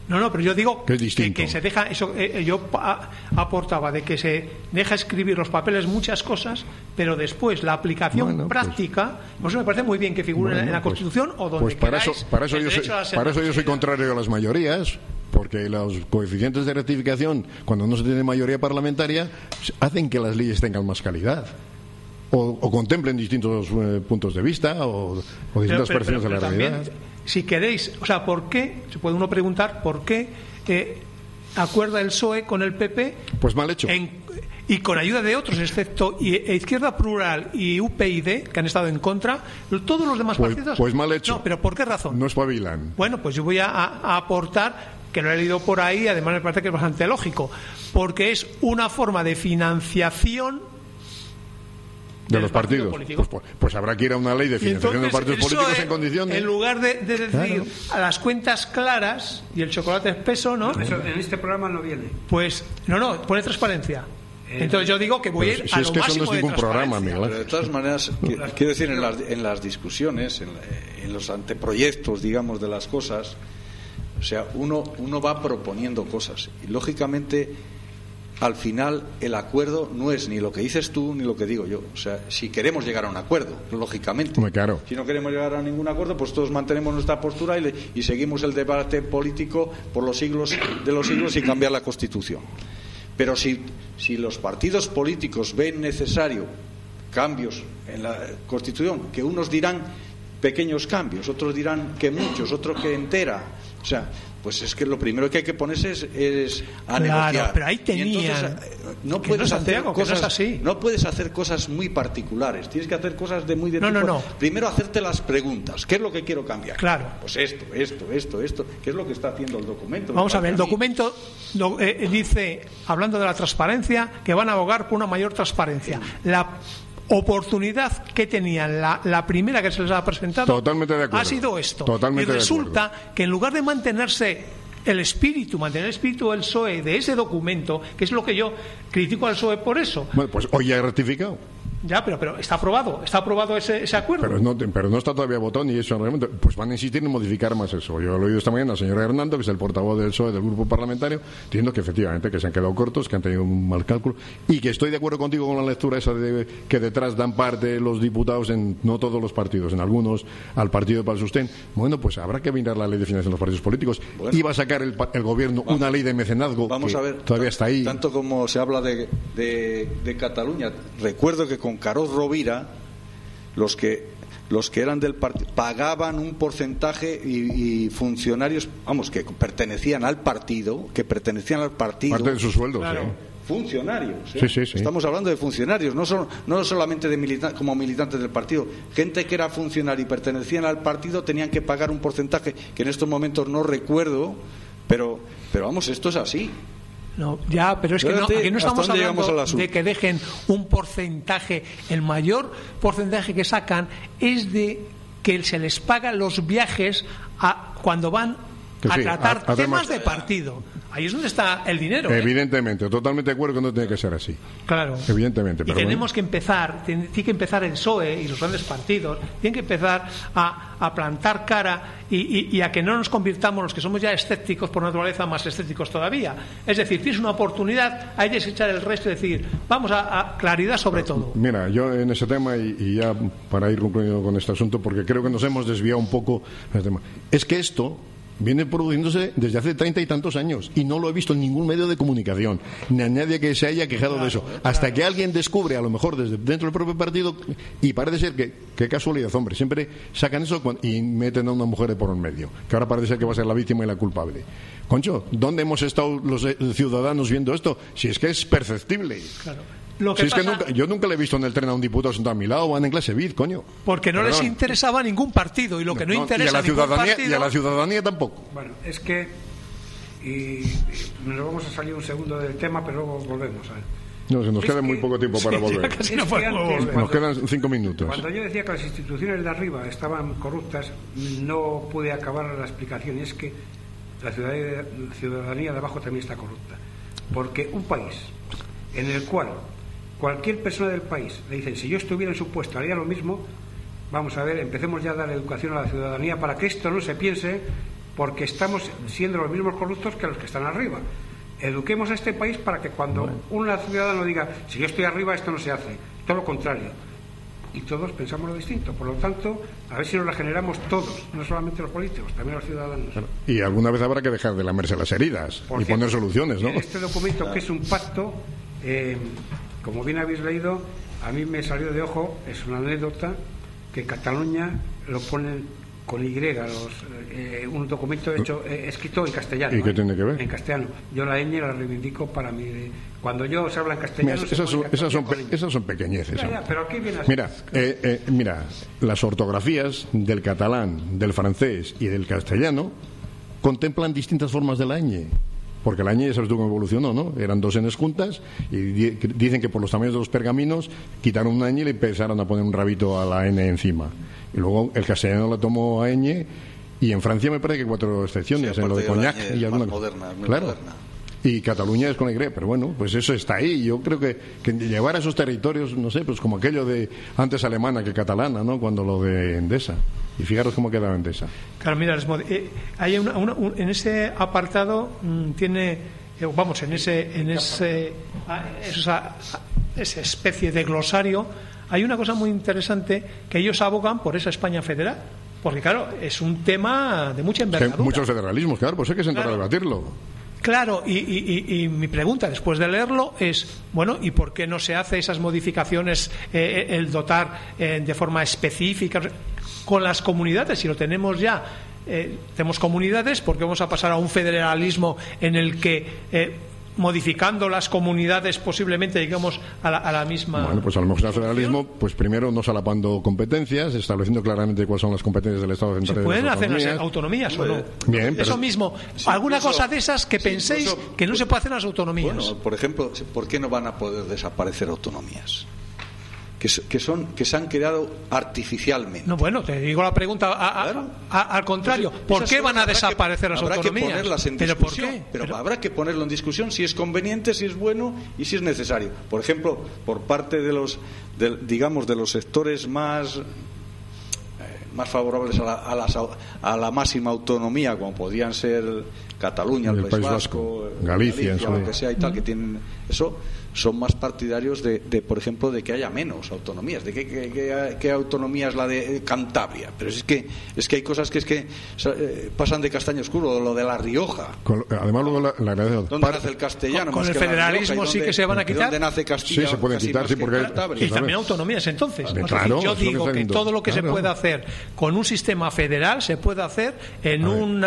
No, pero yo digo que se deja eso. Yo aportaba de que se deja escribir los papeles muchas cosas, pero después la aplicación práctica, pues eso me parece muy bien que figure en la Constitución o donde queráis. Para eso yo soy contrario a las mayorías, porque los coeficientes de rectificación, cuando no se tiene mayoría parlamentaria, hacen que las leyes tengan más calidad. O contemplen distintos puntos de vista o distintas versiones de la realidad. Si queréis, o sea, ¿por qué? Se puede uno preguntar por qué acuerda el PSOE con el PP. Pues mal hecho. Y con ayuda de otros, excepto Izquierda Plural y UPyD, que han estado en contra, todos los demás partidos. Pues mal hecho. No, pero ¿por qué razón? No espabilan. Bueno, pues yo voy a aportar, que lo he leído por ahí, además me parece que es bastante lógico, porque es una forma de financiación de los partidos. Pues habrá que ir a una ley de financiación de los partidos políticos en condiciones. En lugar de decir a las cuentas claras y el chocolate espeso, ¿no? Eso en este programa no viene. Pues no, pone transparencia. Entonces yo digo que voy a ir a lo máximo de transparencia. Pero de todas maneras, quiero decir, en las discusiones, en los anteproyectos, digamos, de las cosas, o sea, uno va proponiendo cosas y lógicamente al final el acuerdo no es ni lo que dices tú ni lo que digo yo. O sea, si queremos llegar a un acuerdo, lógicamente. Muy claro. Si no queremos llegar a ningún acuerdo, pues todos mantenemos nuestra postura y seguimos el debate político por los siglos de los siglos y cambiar la Constitución. Pero si los partidos políticos ven necesario cambios en la Constitución, que unos dirán pequeños cambios, otros dirán que muchos, otros que entera, o sea, pues es que lo primero que hay que ponerse es a negociar. Pero ahí tenían. Entonces, no puedes hacer cosas así. No puedes hacer cosas muy particulares. Tienes que hacer cosas de muy de tipo. No. Primero hacerte las preguntas. ¿Qué es lo que quiero cambiar? Claro. Pues esto. ¿Qué es lo que está haciendo el documento? Vamos a ver. El documento dice, hablando de la transparencia, que van a abogar por una mayor transparencia. La oportunidad que tenían la primera que se les ha presentado totalmente de acuerdo. Ha sido esto. Totalmente y resulta que en lugar de mantener el espíritu del PSOE de ese documento, que es lo que yo critico al PSOE por eso. Bueno, pues hoy ya he rectificado. Ya, pero está aprobado ese acuerdo. Pero no está todavía votado ni eso. Pues van a insistir en modificar más eso. Yo lo he oído esta mañana al señor Hernando, que es el portavoz del PSOE del grupo parlamentario, diciendo que efectivamente que se han quedado cortos, que han tenido un mal cálculo y que estoy de acuerdo contigo con la lectura esa de que detrás dan parte los diputados en no todos los partidos, en algunos al Partido para el Sostén. Bueno, pues habrá que mirar la ley de financiación de los partidos políticos. Bueno, iba a sacar el gobierno una ley de mecenazgo. Vamos a ver, todavía está ahí. Tanto como se habla de Cataluña, recuerdo que con Carod Rovira los que eran del partido pagaban un porcentaje y funcionarios, vamos, que pertenecían al partido, parte de sus sueldos, claro. Funcionarios, Sí. Estamos hablando de funcionarios, no solamente como militantes del partido. Gente que era funcionario y pertenecían al partido tenían que pagar un porcentaje que en estos momentos no recuerdo, pero vamos, esto es así. No, ya, pero es que aquí no estamos hablando de que dejen un porcentaje. El mayor porcentaje que sacan es de que se les paga los viajes cuando van a tratar temas de partido. Ahí es donde está el dinero. Evidentemente, totalmente de acuerdo que no tiene que ser así. Claro. Evidentemente. Y tenemos que empezar, tiene que empezar el PSOE y los grandes partidos, tienen que empezar a plantar cara y a que no nos convirtamos, los que somos ya escépticos por naturaleza, más escépticos todavía. Es decir, tienes una oportunidad, hay que desechar el resto y decir, vamos a claridad sobre todo. Mira, yo en ese tema, y ya para ir concluyendo con este asunto, porque creo que nos hemos desviado un poco del tema, es que esto viene produciéndose desde hace 30 y tantos años y no lo he visto en ningún medio de comunicación ni a nadie que se haya quejado de eso, hasta que alguien descubre, a lo mejor desde dentro del propio partido, y parece ser que, qué casualidad, hombre, siempre sacan eso y meten a una mujer de por en medio, que ahora parece ser que va a ser la víctima y la culpable. Concho, ¿dónde hemos estado los ciudadanos viendo esto? Si es que es perceptible. Claro. Yo nunca le he visto en el tren a un diputado sentado a mi lado, van en clase BID, coño. Porque no les interesaba ningún partido, y lo que no interesa a ningún partido... Y a la ciudadanía tampoco. Bueno, es que... Y nos vamos a salir un segundo del tema, pero luego volvemos. No, se nos queda muy poco tiempo para volver. Nos quedan 5 minutos. Cuando yo decía que las instituciones de arriba estaban corruptas, no pude acabar la explicación. Y es que la ciudadanía de abajo también está corrupta. Porque un país en el cual cualquier persona del país le dicen, si yo estuviera en su puesto haría lo mismo, vamos a ver, empecemos ya a dar educación a la ciudadanía para que esto no se piense porque estamos siendo los mismos corruptos que los que están arriba. Eduquemos a este país para que cuando un ciudadano diga, si yo estoy arriba, esto no se hace, todo lo contrario. Y todos pensamos lo distinto. Por lo tanto, a ver si nos la generamos todos, no solamente los políticos, también los ciudadanos. Y alguna vez habrá que dejar de lamerse las heridas y poner soluciones, ¿no? Este documento, que es un pacto, como bien habéis leído, a mí me salió de ojo, es una anécdota, que Cataluña lo ponen con Y, un documento hecho escrito en castellano. ¿Y qué tiene que ver? En castellano. Yo la ñ la reivindico para mí. Cuando yo se habla en castellano... Mira, esas son pequeñeces. Ya, pero aquí viene así. Mira, las ortografías del catalán, del francés y del castellano contemplan distintas formas de la ñ. Porque la ñ, sabes tú cómo evolucionó, ¿no? Eran dos Ns juntas y dicen que por los tamaños de los pergaminos quitaron una ñ y le empezaron a poner un rabito a la N encima. Y luego el castellano la tomó a ñ, y en Francia me parece que 4 excepciones, sí, en lo de Cognac y alguna moderna, claro. Moderna. Y Cataluña es con Y, pero bueno, pues eso está ahí. Yo creo que llevar a esos territorios, no sé, pues como aquello de antes alemana que catalana, ¿no? Cuando lo de Endesa. Y fijaros cómo quedaba Endesa. Claro, mira, hay en ese apartado tiene, vamos, esa especie de glosario, hay una cosa muy interesante, que ellos abogan por esa España federal. Porque, claro, es un tema de mucha envergadura. Muchos federalismos, claro, pues hay que sentar a debatirlo. Claro, y mi pregunta después de leerlo es, bueno, ¿y por qué no se hace esas modificaciones, el dotar de forma específica con las comunidades? Si lo tenemos ya, tenemos comunidades, ¿por qué vamos a pasar a un federalismo en el que modificando las comunidades posiblemente llegamos a la misma... Bueno, pues a lo mejor el federalismo, pues primero no solapando competencias, estableciendo claramente cuáles son las competencias del Estado central. ¿Se pueden hacer las autonomías o no? Bien, pero... Eso mismo, sí, alguna eso, cosa de esas que penséis eso, que no se puede hacer en las autonomías. Bueno, por ejemplo, ¿por qué no van a poder desaparecer autonomías? Que se han creado artificialmente. No, bueno, te digo la pregunta al contrario. ¿Por qué van a desaparecer las autonomías? Habrá que ponerlas en discusión. ¿Pero por qué? Pero habrá que ponerlo en discusión si es conveniente, si es bueno y si es necesario. Por ejemplo, por parte de los sectores más favorables a la máxima autonomía, como podían ser Cataluña, el País Vasco, Galicia, lo que sea y tal, que tienen eso, son más partidarios de por ejemplo, de que haya menos autonomías, de que autonomía es la de Cantabria, pero es que hay cosas que pasan de castaño oscuro, lo de La Rioja. Además luego ¿Dónde nace el castellano? Con el federalismo sí que se van a quitar. ¿Dónde nace Castilla? Sí, se pueden quitar, sí, porque y también autonomías, entonces. Claro, yo digo que todo lo que se puede hacer con un sistema federal se puede hacer en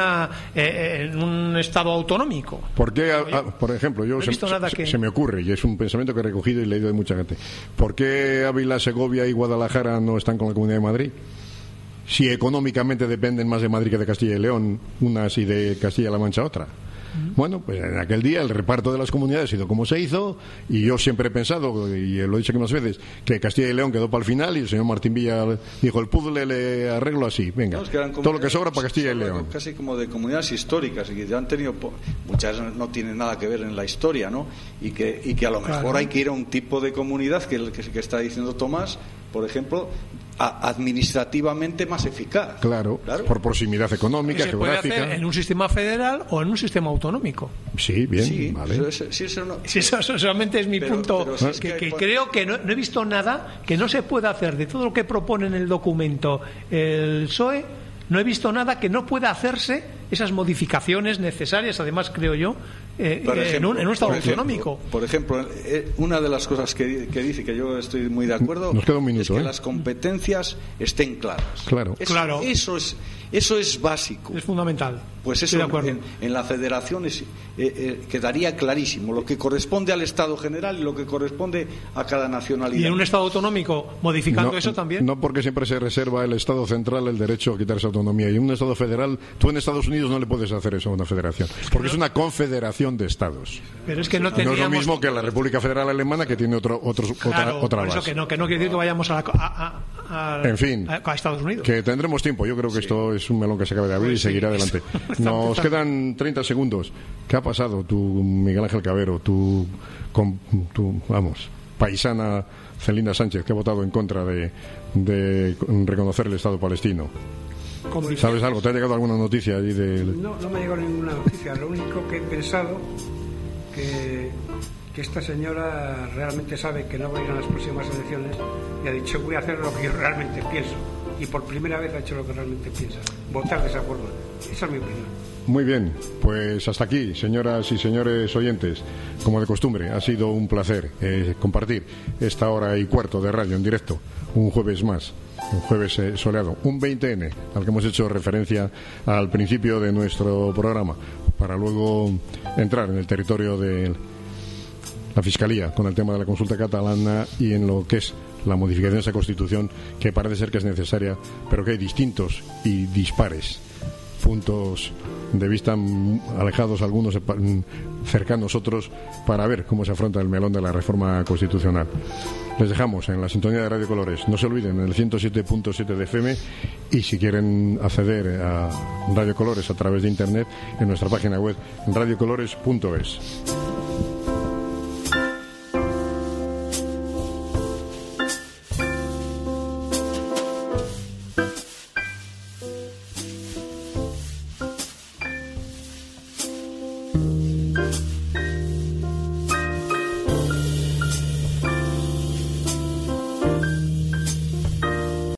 un estado autonómico. ¿Por qué, por ejemplo, se me ocurre, y es un pensamiento que he recogido y leído de mucha gente, ¿por qué Ávila, Segovia y Guadalajara no están con la Comunidad de Madrid? Si económicamente dependen más de Madrid que de Castilla y León, unas, y de Castilla-La Mancha otra. Bueno, pues en aquel día el reparto de las comunidades ha sido como se hizo, y yo siempre he pensado, y lo he dicho aquí más veces, que Castilla y León quedó para el final y el señor Martín Villa dijo, el puzzle le arreglo así, venga, no, es que todo lo que sobra para Castilla y León. Casi como de comunidades históricas, y que ya han tenido, muchas no tienen nada que ver en la historia, ¿no? Y que a lo mejor hay que ir a un tipo de comunidad que está diciendo Tomás, por ejemplo, administrativamente más eficaz. Claro, por proximidad económica, geográfica. ¿Se puede hacer en un sistema federal o en un sistema autonómico? Sí, bien, vale. Eso solamente es mi punto. Pero que creo que no he visto nada que no se pueda hacer de todo lo que propone en el documento el PSOE. No he visto nada que no pueda hacerse, esas modificaciones necesarias, además, creo yo, en un Estado autonómico. Por ejemplo, una de las cosas que dice, que yo estoy muy de acuerdo, nos queda un minuto, es que las competencias estén claras. Claro. Eso es básico. Es fundamental. Pues eso en la federación quedaría clarísimo lo que corresponde al Estado general y lo que corresponde a cada nacionalidad. Y en un Estado autonómico, modificando eso también. No, porque siempre se reserva el Estado central el derecho a quitarse autonomía. Y en un Estado federal, tú en Estados Unidos no le puedes hacer eso a una federación, porque es una confederación de Estados. Pero es que no es lo mismo que la República Federal Alemana, que tiene otra base. Eso que no quiere decir que vayamos en fin, a Estados Unidos. Que tendremos tiempo. Yo creo que esto es un melón que se acaba de abrir y seguirá adelante. Nos quedan 30 segundos. ¿Qué ha pasado, tú, Miguel Ángel Cabero, tu paisana Celina Sánchez, que ha votado en contra de reconocer el Estado palestino? ¿Sabes algo? ¿Te ha llegado alguna noticia allí del...? No me ha llegado ninguna noticia. Lo único que he pensado que esta señora realmente sabe que no va a ir a las próximas elecciones y ha dicho voy a hacer lo que yo realmente pienso, y por primera vez ha hecho lo que realmente piensa, votar de esa forma. Esa es mi opinión. Muy bien, pues hasta aquí, señoras y señores oyentes. Como de costumbre, ha sido un placer compartir esta hora y cuarto de radio en directo, un jueves más, un jueves soleado, un 20N, al que hemos hecho referencia al principio de nuestro programa, para luego entrar en el territorio de la Fiscalía con el tema de la consulta catalana y en lo que es la modificación de esa Constitución, que parece ser que es necesaria, pero que hay distintos y dispares puntos de vista, alejados algunos, cercanos otros, para ver cómo se afronta el melón de la reforma constitucional. Les dejamos en la sintonía de Radio Colores. No se olviden, en el 107.7 de FM, y si quieren acceder a Radio Colores a través de Internet, en nuestra página web radiocolores.es.